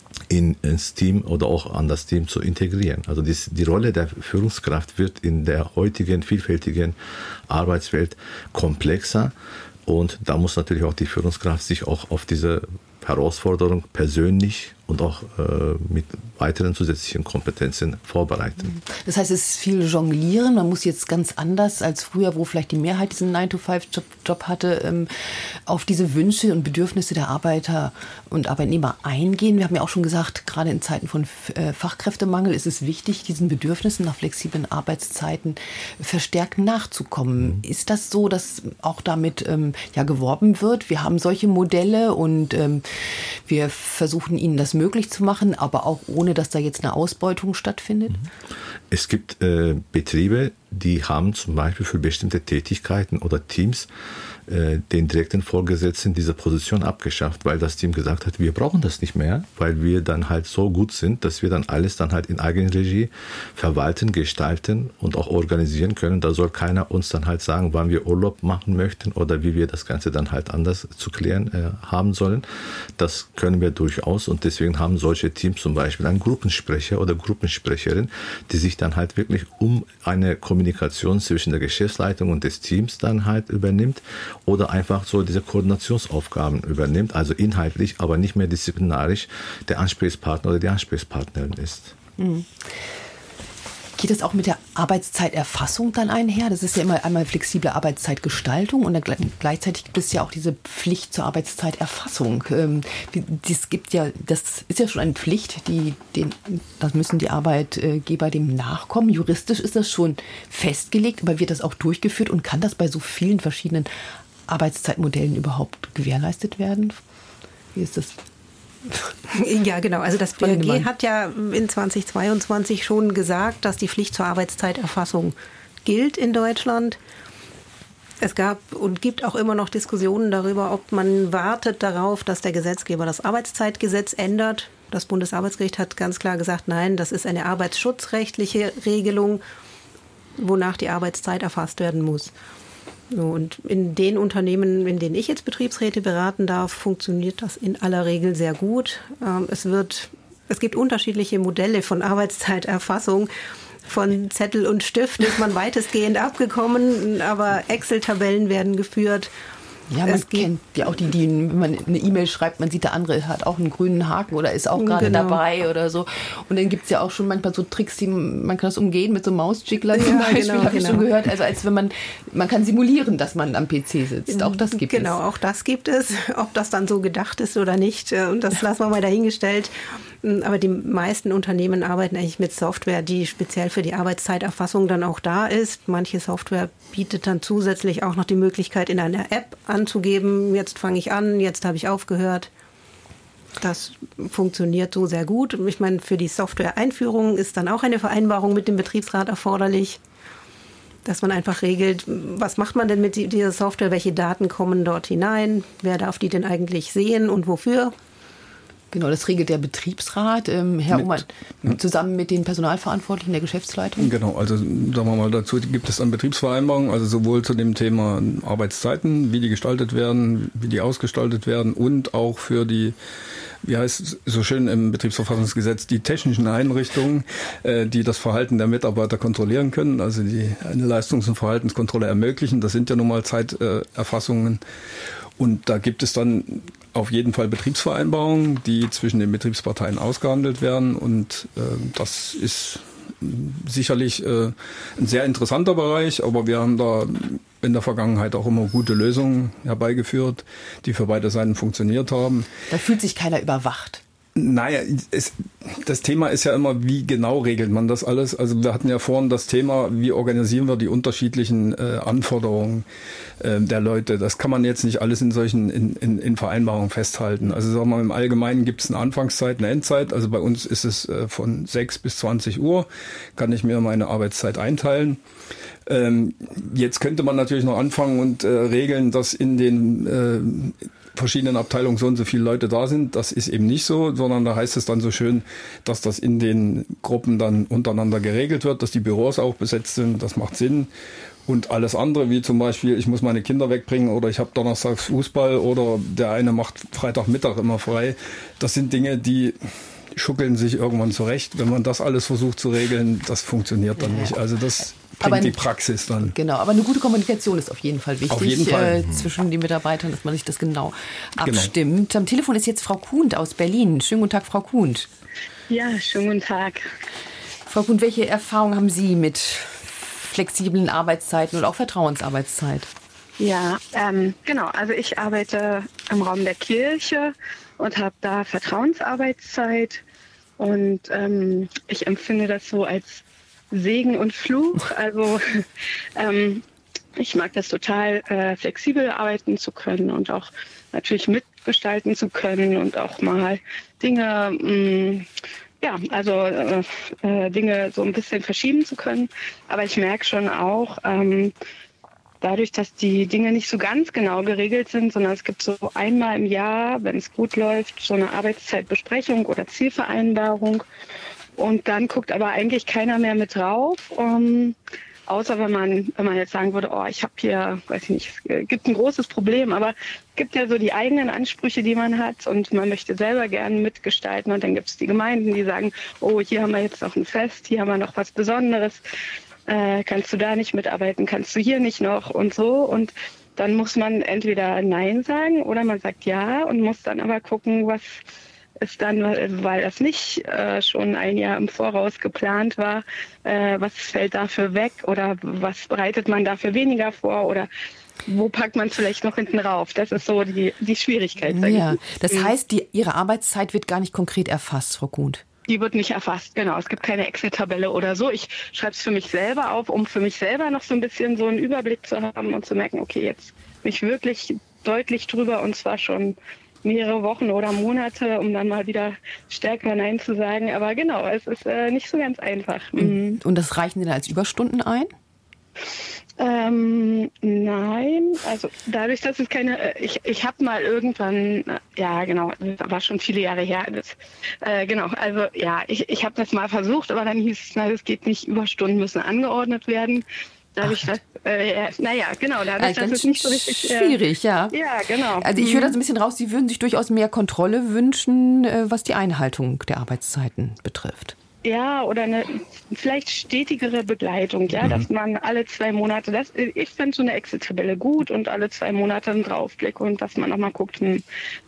ins Team oder auch an das Team zu integrieren. Also die Rolle der Führungskraft wird in der heutigen, vielfältigen Arbeitswelt komplexer. Und da muss natürlich auch die Führungskraft sich auch auf diese Herausforderung persönlich und auch mit weiteren zusätzlichen Kompetenzen vorbereiten. Das heißt, es ist viel Jonglieren. Man muss jetzt ganz anders als früher, wo vielleicht die Mehrheit diesen 9-to-5-Job hatte, auf diese Wünsche und Bedürfnisse der Arbeiter und Arbeitnehmer eingehen. Wir haben ja auch schon gesagt, gerade in Zeiten von Fachkräftemangel ist es wichtig, diesen Bedürfnissen nach flexiblen Arbeitszeiten verstärkt nachzukommen. Ist das so, dass auch damit geworben wird? Wir haben solche Modelle und wir versuchen ihnen das möglich zu machen, aber auch ohne, dass da jetzt eine Ausbeutung stattfindet? Es gibt Betriebe, die haben zum Beispiel für bestimmte Tätigkeiten oder Teams den direkten Vorgesetzten diese Position abgeschafft, weil das Team gesagt hat, wir brauchen das nicht mehr, weil wir dann halt so gut sind, dass wir dann alles dann halt in Eigenregie verwalten, gestalten und auch organisieren können. Da soll keiner uns dann halt sagen, wann wir Urlaub machen möchten oder wie wir das Ganze dann halt anders zu klären haben sollen. Das können wir durchaus und deswegen haben solche Teams zum Beispiel einen Gruppensprecher oder Gruppensprecherin, die sich dann halt wirklich um eine Kommunikation zwischen der Geschäftsleitung und des Teams dann halt übernimmt oder einfach so diese Koordinationsaufgaben übernimmt, also inhaltlich, aber nicht mehr disziplinarisch der Ansprechpartner oder die Ansprechpartnerin ist. Mhm. Geht es auch mit der Arbeitszeiterfassung dann einher? Das ist ja immer einmal flexible Arbeitszeitgestaltung und dann gleichzeitig gibt es ja auch diese Pflicht zur Arbeitszeiterfassung. Das ist ja schon eine Pflicht, das müssen die Arbeitgeber dem nachkommen. Juristisch ist das schon festgelegt, aber wird das auch durchgeführt und kann das bei so vielen verschiedenen Arbeitszeitmodellen überhaupt gewährleistet werden? Wie ist das? Ja, genau. Also das BMG hat ja in 2022 schon gesagt, dass die Pflicht zur Arbeitszeiterfassung gilt in Deutschland. Es gab und gibt auch immer noch Diskussionen darüber, ob man wartet darauf, dass der Gesetzgeber das Arbeitszeitgesetz ändert. Das Bundesarbeitsgericht hat ganz klar gesagt, nein, das ist eine arbeitsschutzrechtliche Regelung, wonach die Arbeitszeit erfasst werden muss. Und in den Unternehmen, in denen ich jetzt Betriebsräte beraten darf, funktioniert das in aller Regel sehr gut. Es gibt unterschiedliche Modelle von Arbeitszeiterfassung. Von Zettel und Stift ist man weitestgehend abgekommen, aber Excel-Tabellen werden geführt. Ja, man kennt ja auch die, wenn man eine E-Mail schreibt, man sieht, der andere hat auch einen grünen Haken oder ist auch gerade dabei oder so. Und dann gibt es ja auch schon manchmal so Tricks, man kann das umgehen mit so Mausjiggler zum Beispiel, habe ich schon gehört. Also als wenn man kann simulieren, dass man am PC sitzt. Auch das gibt es. Genau, auch das gibt es. Ob das dann so gedacht ist oder nicht, und das lassen wir mal dahingestellt. Aber die meisten Unternehmen arbeiten eigentlich mit Software, die speziell für die Arbeitszeiterfassung dann auch da ist. Manche Software bietet dann zusätzlich auch noch die Möglichkeit, in einer App anzugeben, jetzt fange ich an, jetzt habe ich aufgehört. Das funktioniert so sehr gut. Ich meine, für die Software-Einführung ist dann auch eine Vereinbarung mit dem Betriebsrat erforderlich, dass man einfach regelt, was macht man denn mit dieser Software, welche Daten kommen dort hinein, wer darf die denn eigentlich sehen und wofür. Genau, das regelt der Betriebsrat, Herr Ullmann, zusammen mit den Personalverantwortlichen der Geschäftsleitung. Genau, also sagen wir mal, dazu gibt es dann Betriebsvereinbarungen, also sowohl zu dem Thema Arbeitszeiten, wie die gestaltet werden, wie die ausgestaltet werden und auch für die wie heißt es so schön im Betriebsverfassungsgesetz, die technischen Einrichtungen, die das Verhalten der Mitarbeiter kontrollieren können, also die eine Leistungs- und Verhaltenskontrolle ermöglichen. Das sind ja nun mal Zeiterfassungen. Und da gibt es dann auf jeden Fall Betriebsvereinbarungen, die zwischen den Betriebsparteien ausgehandelt werden. Und das ist sicherlich ein sehr interessanter Bereich, aber wir haben da in der Vergangenheit auch immer gute Lösungen herbeigeführt, die für beide Seiten funktioniert haben. Da fühlt sich keiner überwacht. Naja, das Thema ist ja immer, wie genau regelt man das alles? Also wir hatten ja vorhin das Thema, wie organisieren wir die unterschiedlichen Anforderungen der Leute. Das kann man jetzt nicht alles in solchen in Vereinbarungen festhalten. Also sagen wir mal, im Allgemeinen gibt es eine Anfangszeit, eine Endzeit. Also bei uns ist es von 6 bis 20 Uhr, kann ich mir meine Arbeitszeit einteilen. Jetzt könnte man natürlich noch anfangen und regeln, dass in den verschiedenen Abteilungen so und so viele Leute da sind. Das ist eben nicht so, sondern da heißt es dann so schön, dass das in den Gruppen dann untereinander geregelt wird, dass die Büros auch besetzt sind. Das macht Sinn. Und alles andere, wie zum Beispiel, ich muss meine Kinder wegbringen oder ich habe donnerstags Fußball oder der eine macht Freitagmittag immer frei. Das sind Dinge, die schuckeln sich irgendwann zurecht. Wenn man das alles versucht zu regeln, das funktioniert dann nicht. Also das bringt die Praxis dann. Genau, aber eine gute Kommunikation ist auf jeden Fall wichtig. Auf jeden Fall. Zwischen den Mitarbeitern, dass man sich das genau abstimmt. Am Telefon ist jetzt Frau Kuhnt aus Berlin. Schönen guten Tag, Frau Kuhnt. Ja, schönen guten Tag. Frau Kuhnt, welche Erfahrungen haben Sie mit flexiblen Arbeitszeiten und auch Vertrauensarbeitszeit? Ja, genau. Also ich arbeite im Raum der Kirche und habe da Vertrauensarbeitszeit. Und ich empfinde das so als Segen und Fluch. Also ich mag das total, flexibel arbeiten zu können und auch natürlich mitgestalten zu können und auch mal Dinge, Dinge so ein bisschen verschieben zu können. Aber ich merke schon auch, dadurch, dass die Dinge nicht so ganz genau geregelt sind, sondern es gibt so einmal im Jahr, wenn es gut läuft, so eine Arbeitszeitbesprechung oder Zielvereinbarung. Und dann guckt aber eigentlich keiner mehr mit drauf, außer wenn man jetzt sagen würde, oh, ich habe hier, weiß ich nicht, es gibt ein großes Problem, aber es gibt ja so die eigenen Ansprüche, die man hat und man möchte selber gerne mitgestalten und dann gibt es die Gemeinden, die sagen, oh, hier haben wir jetzt noch ein Fest, hier haben wir noch was Besonderes, kannst du da nicht mitarbeiten, kannst du hier nicht noch und so und dann muss man entweder Nein sagen oder man sagt Ja und muss dann aber gucken, was ist dann, weil das nicht schon ein Jahr im Voraus geplant war, was fällt dafür weg oder was bereitet man dafür weniger vor oder wo packt man es vielleicht noch hinten rauf? Das ist so die Schwierigkeit. Ja, das heißt, Ihre Arbeitszeit wird gar nicht konkret erfasst, Frau Kuhnt. Die wird nicht erfasst, genau. Es gibt keine Excel-Tabelle oder so. Ich schreibe es für mich selber auf, um für mich selber noch so ein bisschen so einen Überblick zu haben und zu merken, okay, jetzt bin ich wirklich deutlich drüber und zwar schon mehrere Wochen oder Monate, um dann mal wieder stärker Nein zu sagen. Aber genau, es ist nicht so ganz einfach. Und das reichen Sie dann als Überstunden ein? Nein, also dadurch, dass es keine, ich habe mal irgendwann, ja genau, das war schon viele Jahre her, genau, also ja, ich habe das mal versucht, aber dann hieß es, nein, das geht nicht, Überstunden müssen angeordnet werden. Dadurch, dass das ist nicht so richtig schwierig, ja. Ja, genau. Also ich höre da so ein bisschen raus, Sie würden sich durchaus mehr Kontrolle wünschen, was die Einhaltung der Arbeitszeiten betrifft. Ja, oder eine vielleicht stetigere Begleitung, ja, dass man alle 2 Monate, ich fände so eine Excel-Tabelle gut und alle 2 Monate einen Draufblick und dass man nochmal guckt, wie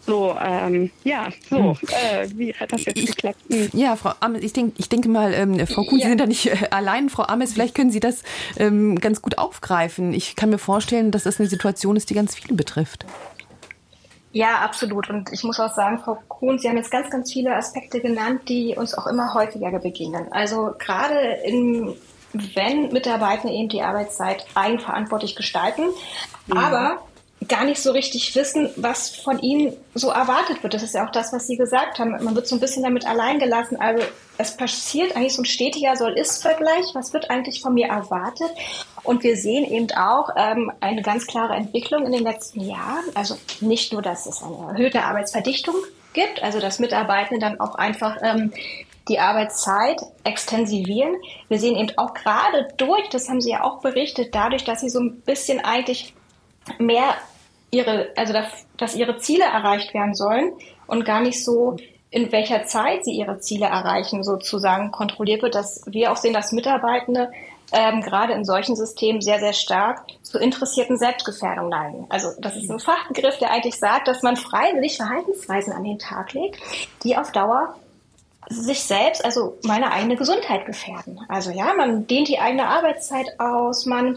hat das jetzt geklappt? Ja, Frau Ames, ich denke mal, Frau Kuhn, Sie sind da nicht allein. Frau Ames, vielleicht können Sie das ganz gut aufgreifen. Ich kann mir vorstellen, dass das eine Situation ist, die ganz viele betrifft. Ja, absolut. Und ich muss auch sagen, Frau Kuhn, Sie haben jetzt ganz, ganz viele Aspekte genannt, die uns auch immer häufiger begegnen. Also gerade wenn Mitarbeiter eben die Arbeitszeit eigenverantwortlich gestalten, aber gar nicht so richtig wissen, was von ihnen so erwartet wird. Das ist ja auch das, was Sie gesagt haben. Man wird so ein bisschen damit allein gelassen. Also es passiert eigentlich so ein stetiger Soll-Ist-Vergleich. Was wird eigentlich von mir erwartet? Und wir sehen eben auch eine ganz klare Entwicklung in den letzten Jahren. Also nicht nur, dass es eine erhöhte Arbeitsverdichtung gibt, also dass Mitarbeitende dann auch einfach die Arbeitszeit extensivieren. Wir sehen eben auch gerade das haben Sie ja auch berichtet, dadurch, dass sie so ein bisschen eigentlich mehr dass ihre Ziele erreicht werden sollen, und gar nicht so, in welcher Zeit sie ihre Ziele erreichen, sozusagen kontrolliert wird, dass wir auch sehen, dass Mitarbeitende gerade in solchen Systemen sehr, sehr stark zu interessierten Selbstgefährdung neigen. Also das ist ein Fachbegriff, der eigentlich sagt, dass man freiwillig Verhaltensweisen an den Tag legt, die auf Dauer sich selbst, also meine eigene Gesundheit gefährden. Also ja, man dehnt die eigene Arbeitszeit aus, man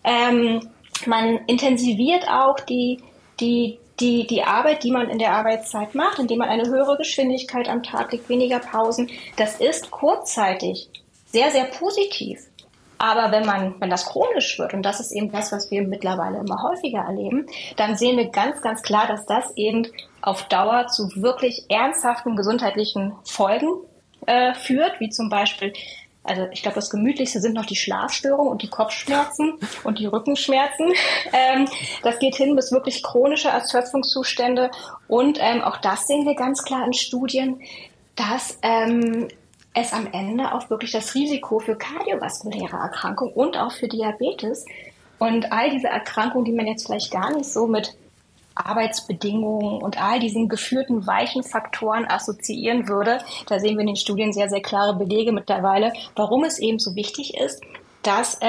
intensiviert auch die Arbeit, die man in der Arbeitszeit macht, indem man eine höhere Geschwindigkeit am Tag legt, weniger Pausen. Das ist kurzzeitig sehr, sehr positiv. Aber wenn das chronisch wird, und das ist eben das, was wir mittlerweile immer häufiger erleben, dann sehen wir ganz, ganz klar, dass das eben auf Dauer zu wirklich ernsthaften gesundheitlichen Folgen führt, wie zum Beispiel, also ich glaube, das Gemütlichste sind noch die Schlafstörungen und die Kopfschmerzen und die Rückenschmerzen. Das geht hin bis wirklich chronische Erschöpfungszustände. Und auch das sehen wir ganz klar in Studien, dass es am Ende auch wirklich das Risiko für kardiovaskuläre Erkrankungen und auch für Diabetes und all diese Erkrankungen, die man jetzt vielleicht gar nicht so mit Arbeitsbedingungen und all diesen geführten weichen Faktoren assoziieren würde. Da sehen wir in den Studien sehr, sehr klare Belege mittlerweile, warum es eben so wichtig ist, dass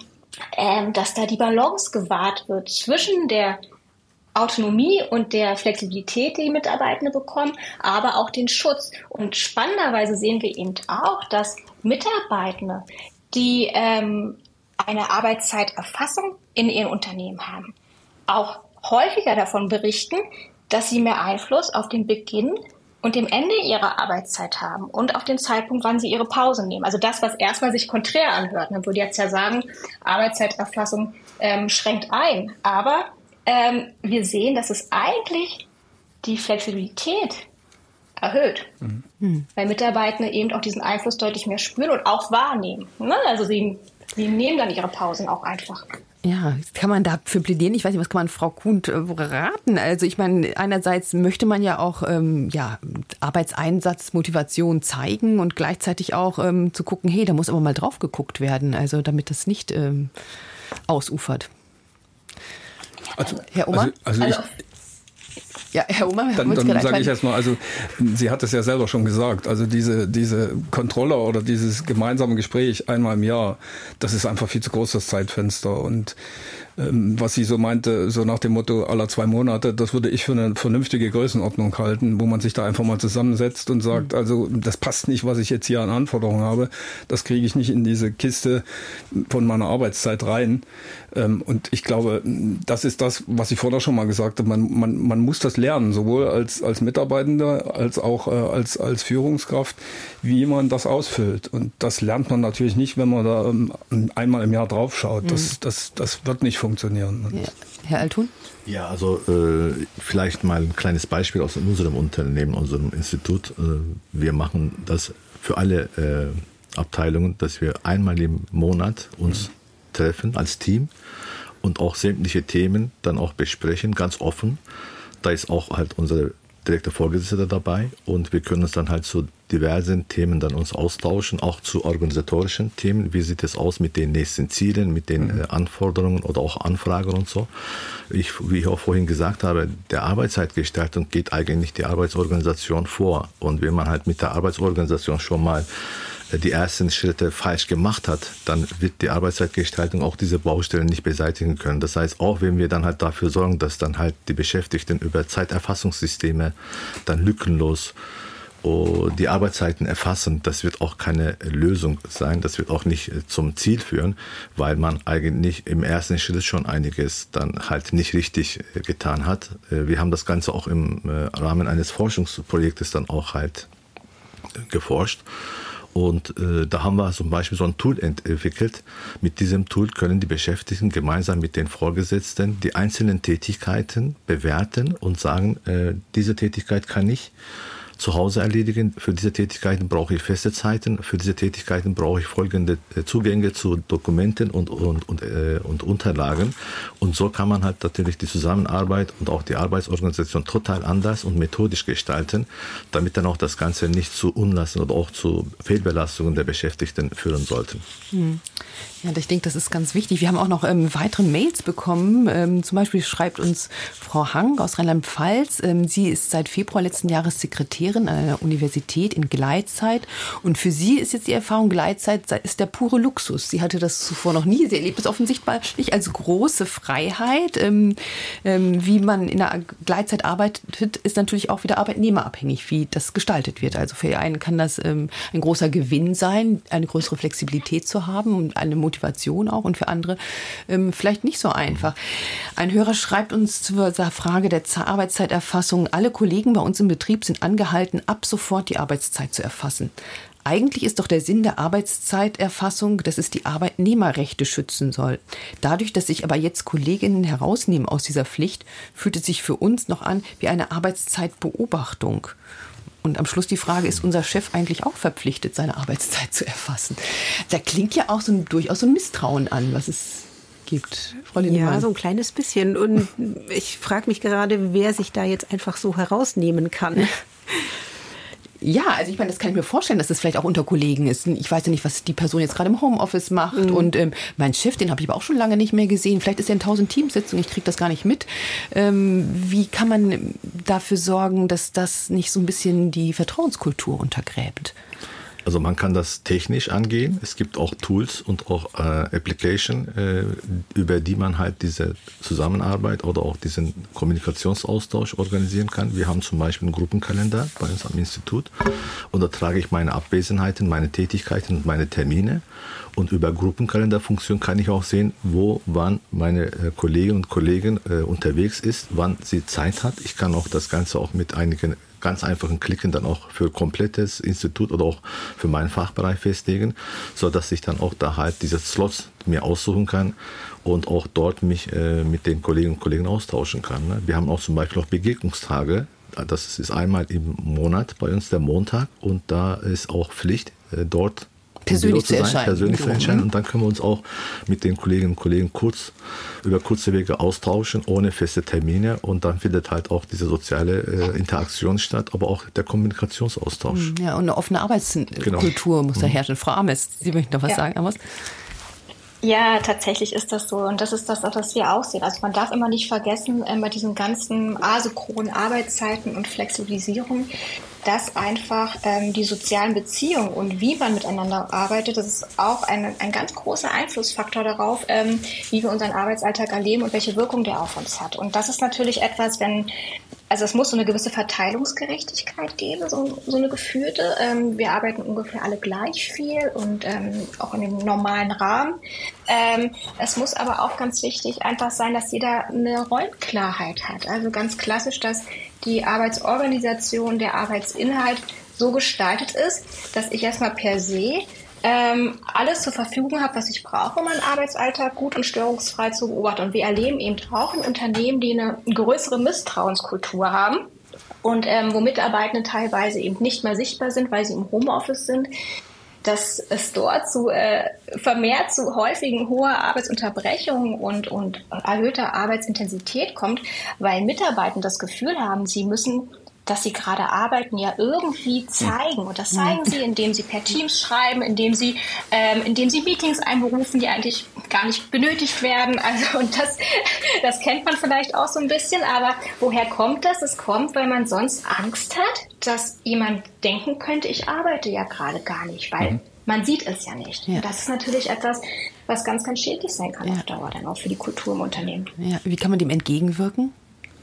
da die Balance gewahrt wird zwischen der Autonomie und der Flexibilität, die Mitarbeitende bekommen, aber auch den Schutz. Und spannenderweise sehen wir eben auch, dass Mitarbeitende, die eine Arbeitszeiterfassung in ihren Unternehmen haben, auch häufiger davon berichten, dass sie mehr Einfluss auf den Beginn und dem Ende ihrer Arbeitszeit haben und auf den Zeitpunkt, wann sie ihre Pause nehmen. Also das, was erstmal sich konträr anhört. Man würde jetzt ja sagen, Arbeitszeiterfassung schränkt ein. Aber wir sehen, dass es eigentlich die Flexibilität erhöht, weil Mitarbeitende eben auch diesen Einfluss deutlich mehr spüren und auch wahrnehmen. Ne? Also sie nehmen dann ihre Pausen auch einfach. Ja, kann man dafür plädieren? Ich weiß nicht, was kann man Frau Kuhn raten? Also ich meine, einerseits möchte man ja auch Arbeitseinsatz, Motivation zeigen und gleichzeitig auch zu gucken, hey, da muss aber mal drauf geguckt werden, also damit das nicht ausufert. Herr Unger? Ja, Herr Unger, dann sage ich erstmal, also sie hat es ja selber schon gesagt, also diese Kontrolle oder dieses gemeinsame Gespräch einmal im Jahr, das ist einfach viel zu groß, das Zeitfenster. Und was sie so meinte, so nach dem Motto aller 2 Monate, das würde ich für eine vernünftige Größenordnung halten, wo man sich da einfach mal zusammensetzt und sagt, also das passt nicht, was ich jetzt hier an Anforderungen habe, das kriege ich nicht in diese Kiste von meiner Arbeitszeit rein. Und ich glaube, das ist das, was ich vorher schon mal gesagt habe, man muss das lernen, sowohl als Mitarbeitender als auch als Führungskraft, wie man das ausfüllt. Und das lernt man natürlich nicht, wenn man da einmal im Jahr drauf schaut. Das wird nicht funktionieren. Ja. Herr Althuhn? Ja, also vielleicht mal ein kleines Beispiel aus unserem Unternehmen, unserem Institut. Wir machen das für alle Abteilungen, dass wir einmal im Monat uns treffen als Team und auch sämtliche Themen dann auch besprechen, ganz offen. Da ist auch halt unsere direkte Vorgesetzte dabei und wir können uns dann halt zu diversen Themen dann uns austauschen, auch zu organisatorischen Themen. Wie sieht es aus mit den nächsten Zielen, mit den Anforderungen oder auch Anfragen und so. Wie ich auch vorhin gesagt habe, der Arbeitszeitgestaltung geht eigentlich die Arbeitsorganisation vor. Und wenn man halt mit der Arbeitsorganisation schon mal die ersten Schritte falsch gemacht hat, dann wird die Arbeitszeitgestaltung auch diese Baustellen nicht beseitigen können. Das heißt, auch wenn wir dann halt dafür sorgen, dass dann halt die Beschäftigten über Zeiterfassungssysteme dann lückenlos die Arbeitszeiten erfassen, das wird auch keine Lösung sein, das wird auch nicht zum Ziel führen, weil man eigentlich im ersten Schritt schon einiges dann halt nicht richtig getan hat. Wir haben das Ganze auch im Rahmen eines Forschungsprojektes dann auch halt geforscht. Und da haben wir zum Beispiel so ein Tool entwickelt. Mit diesem Tool können die Beschäftigten gemeinsam mit den Vorgesetzten die einzelnen Tätigkeiten bewerten und sagen, diese Tätigkeit kann ich zu Hause erledigen. Für diese Tätigkeiten brauche ich feste Zeiten. Für diese Tätigkeiten brauche ich folgende Zugänge zu Dokumenten und Unterlagen. Und so kann man halt natürlich die Zusammenarbeit und auch die Arbeitsorganisation total anders und methodisch gestalten, damit dann auch das Ganze nicht zu Unlasten oder auch zu Fehlbelastungen der Beschäftigten führen sollte. Ja, ich denke, das ist ganz wichtig. Wir haben auch noch weitere Mails bekommen. Zum Beispiel schreibt uns Frau Hang aus Rheinland-Pfalz. Sie ist seit Februar letzten Jahres Sekretärin an einer Universität in Gleitzeit. Und für sie ist jetzt die Erfahrung, Gleitzeit ist der pure Luxus. Sie hatte das zuvor noch nie. Sie erlebt es offensichtlich als große Freiheit. Wie man in der Gleitzeit arbeitet, ist natürlich auch wieder arbeitnehmerabhängig, wie das gestaltet wird. Also für die einen kann das ein großer Gewinn sein, eine größere Flexibilität zu haben und eine Motivation auch, und für andere vielleicht nicht so einfach. Ein Hörer schreibt uns zur Frage der Arbeitszeiterfassung: Alle Kollegen bei uns im Betrieb sind angehalten, ab sofort die Arbeitszeit zu erfassen. Eigentlich ist doch der Sinn der Arbeitszeiterfassung, dass es die Arbeitnehmerrechte schützen soll. Dadurch, dass sich aber jetzt Kolleginnen herausnehmen aus dieser Pflicht, fühlt es sich für uns noch an wie eine Arbeitszeitbeobachtung. Und am Schluss die Frage, ist unser Chef eigentlich auch verpflichtet, seine Arbeitszeit zu erfassen? Da klingt ja auch durchaus so ein Misstrauen an, was es gibt. Frau Lindemann. Ja, so ein kleines bisschen. Und ich frage mich gerade, wer sich da jetzt einfach so herausnehmen kann. Ja, also ich meine, das kann ich mir vorstellen, dass das vielleicht auch unter Kollegen ist. Ich weiß ja nicht, was die Person jetzt gerade im Homeoffice macht. Und mein Chef, den habe ich aber auch schon lange nicht mehr gesehen. Vielleicht ist er in 1000 Teamsitzungen, ich kriege das gar nicht mit. Wie kann man dafür sorgen, dass das nicht so ein bisschen die Vertrauenskultur untergräbt? Also man kann das technisch angehen. Es gibt auch Tools und auch Application, über die man halt diese Zusammenarbeit oder auch diesen Kommunikationsaustausch organisieren kann. Wir haben zum Beispiel einen Gruppenkalender bei uns am Institut und da trage ich meine Abwesenheiten, meine Tätigkeiten und meine Termine. Und über Gruppenkalenderfunktion kann ich auch sehen, wann meine Kolleginnen und Kollegen unterwegs ist, wann sie Zeit hat. Ich kann auch das Ganze auch mit einigen ganz einfachen Klicken dann auch für komplettes Institut oder auch für meinen Fachbereich festlegen, so dass ich dann auch da halt diese Slots mir aussuchen kann und auch dort mich mit den Kolleginnen und Kollegen austauschen kann. Ne? Wir haben auch zum Beispiel auch Begegnungstage. Das ist einmal im Monat bei uns der Montag und da ist auch Pflicht, dort persönlich zu erscheinen. Und dann können wir uns auch mit den Kolleginnen und Kollegen über kurze Wege austauschen, ohne feste Termine. Und dann findet halt auch diese soziale Interaktion statt, aber auch der Kommunikationsaustausch. Ja, und eine offene Arbeitskultur muss da herrschen. Frau Ames, Sie möchten noch was sagen, Amos? Ja, tatsächlich ist das so. Und das ist das, was wir auch sehen. Also man darf immer nicht vergessen, bei diesen ganzen asynchronen Arbeitszeiten und Flexibilisierung, dass einfach die sozialen Beziehungen und wie man miteinander arbeitet, das ist auch ein ganz großer Einflussfaktor darauf, wie wir unseren Arbeitsalltag erleben und welche Wirkung der auf uns hat. Und das ist natürlich etwas, also es muss so eine gewisse Verteilungsgerechtigkeit geben, so eine geführte. Wir arbeiten ungefähr alle gleich viel und auch in dem normalen Rahmen. Es muss aber auch ganz wichtig einfach sein, dass jeder eine Rollenklarheit hat. Also ganz klassisch, dass die Arbeitsorganisation, der Arbeitsinhalt so gestaltet ist, dass ich erstmal per se alles zur Verfügung habe, was ich brauche, um meinen Arbeitsalltag gut und störungsfrei zu beobachten. Und wir erleben eben auch in Unternehmen, die eine größere Misstrauenskultur haben und wo Mitarbeitende teilweise eben nicht mehr sichtbar sind, weil sie im Homeoffice sind, dass es dort vermehrt zu häufigen hoher Arbeitsunterbrechungen und erhöhter Arbeitsintensität kommt, weil Mitarbeitende das Gefühl haben, sie müssen, dass sie gerade arbeiten, ja irgendwie zeigen. Und das zeigen sie, indem sie per Teams schreiben, indem sie Meetings einberufen, die eigentlich gar nicht benötigt werden. Also, und das kennt man vielleicht auch so ein bisschen. Aber woher kommt das? Es kommt, weil man sonst Angst hat, dass jemand denken könnte, ich arbeite ja gerade gar nicht, weil man sieht es ja nicht. Ja. Und das ist natürlich etwas, was ganz, ganz schädlich sein kann auf Dauer, dann auch für die Kultur im Unternehmen. Ja. Wie kann man dem entgegenwirken?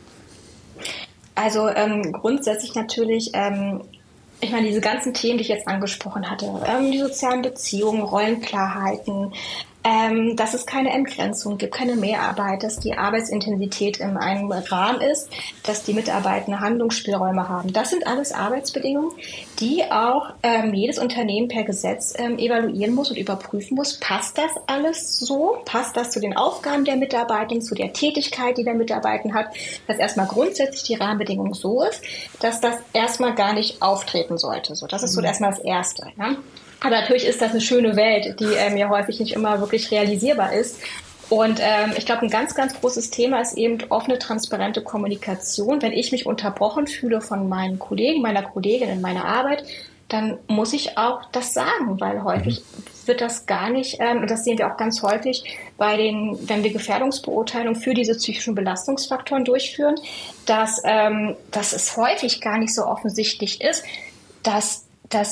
Also grundsätzlich natürlich, ich meine, diese ganzen Themen, die ich jetzt angesprochen hatte, die sozialen Beziehungen, Rollenklarheiten, dass es keine Entgrenzung gibt, keine Mehrarbeit, dass die Arbeitsintensität in einem Rahmen ist, dass die Mitarbeitenden Handlungsspielräume haben. Das sind alles Arbeitsbedingungen, die auch jedes Unternehmen per Gesetz evaluieren muss und überprüfen muss. Passt das alles so? Passt das zu den Aufgaben der Mitarbeitenden, zu der Tätigkeit, die der Mitarbeitende hat? Dass erstmal grundsätzlich die Rahmenbedingung so ist, dass das erstmal gar nicht auftreten sollte. So, das ist so erstmal das Erste. Ja? Aber natürlich ist das eine schöne Welt, die ja häufig nicht immer wirklich realisierbar ist. Und ich glaube, ein ganz, ganz großes Thema ist eben offene, transparente Kommunikation. Wenn ich mich unterbrochen fühle von meinen Kollegen, meiner Kollegin in meiner Arbeit, dann muss ich auch das sagen, weil häufig wird das gar nicht, und das sehen wir auch ganz häufig wenn wir Gefährdungsbeurteilung für diese psychischen Belastungsfaktoren durchführen, dass es häufig gar nicht so offensichtlich ist, dass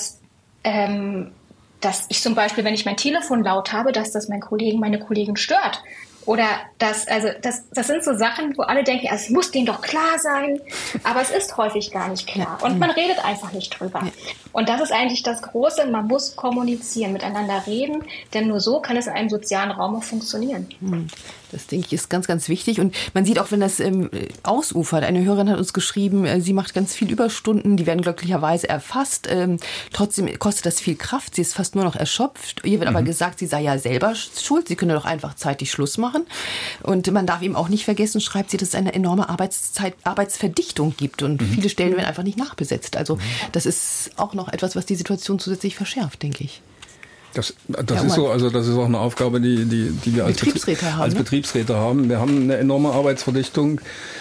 ich zum Beispiel, wenn ich mein Telefon laut habe, dass das meine Kollegen stört. Oder das sind so Sachen, wo alle denken, es muss denen doch klar sein, aber es ist häufig gar nicht klar. Und man redet einfach nicht drüber. Und das ist eigentlich das Große, man muss kommunizieren, miteinander reden, denn nur so kann es in einem sozialen Raum auch funktionieren. Das, denke ich, ist ganz, ganz wichtig. Und man sieht auch, wenn das ausufert. Eine Hörerin hat uns geschrieben, sie macht ganz viel Überstunden, die werden glücklicherweise erfasst. Trotzdem kostet das viel Kraft. Sie ist fast nur noch erschöpft. Ihr wird aber gesagt, sie sei ja selber schuld. Sie könne doch einfach zeitig Schluss machen. Und man darf eben auch nicht vergessen, schreibt sie, dass es eine enorme Arbeitsverdichtung gibt. Und viele Stellen werden einfach nicht nachbesetzt. Also das ist auch noch etwas, was die Situation zusätzlich verschärft, denke ich. Das ist so, also das ist auch eine Aufgabe, die wir als Betriebsräte haben. Wir haben eine enorme Arbeitsverdichtung.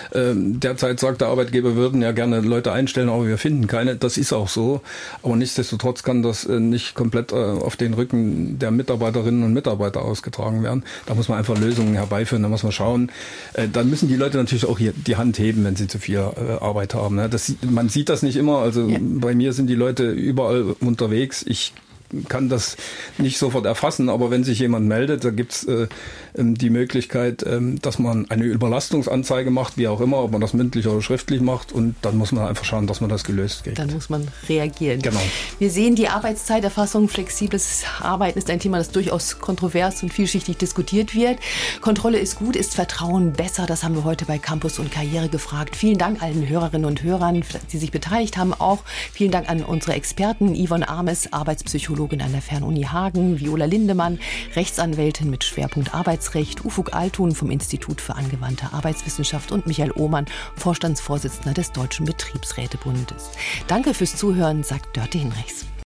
Derzeit sagt der Arbeitgeber, wir würden ja gerne Leute einstellen, aber wir finden keine. Das ist auch so. Aber nichtsdestotrotz kann das nicht komplett auf den Rücken der Mitarbeiterinnen und Mitarbeiter ausgetragen werden. Da muss man einfach Lösungen herbeiführen, da muss man schauen. Dann müssen die Leute natürlich auch hier die Hand heben, wenn sie zu viel Arbeit haben. Man sieht das nicht immer. Also bei mir sind die Leute überall unterwegs. Ich kann das nicht sofort erfassen, aber wenn sich jemand meldet, da gibt's die Möglichkeit, dass man eine Überlastungsanzeige macht, wie auch immer, ob man das mündlich oder schriftlich macht, und dann muss man einfach schauen, dass man das gelöst kriegt. Dann muss man reagieren. Genau. Wir sehen, die Arbeitszeiterfassung, flexibles Arbeiten ist ein Thema, das durchaus kontrovers und vielschichtig diskutiert wird. Kontrolle ist gut, ist Vertrauen besser? Das haben wir heute bei Campus und Karriere gefragt. Vielen Dank allen Hörerinnen und Hörern, die sich beteiligt haben. Auch vielen Dank an unsere Experten, Yvonne Ames, Arbeitspsychologin an der Fernuni Hagen, Viola Lindemann, Rechtsanwältin mit Schwerpunkt Arbeitsrecht, Ufuk Altun vom Institut für angewandte Arbeitswissenschaft und Michael Ohmann, Vorstandsvorsitzender des Deutschen Betriebsrätebundes. Danke fürs Zuhören, sagt Dörte Hinrichs.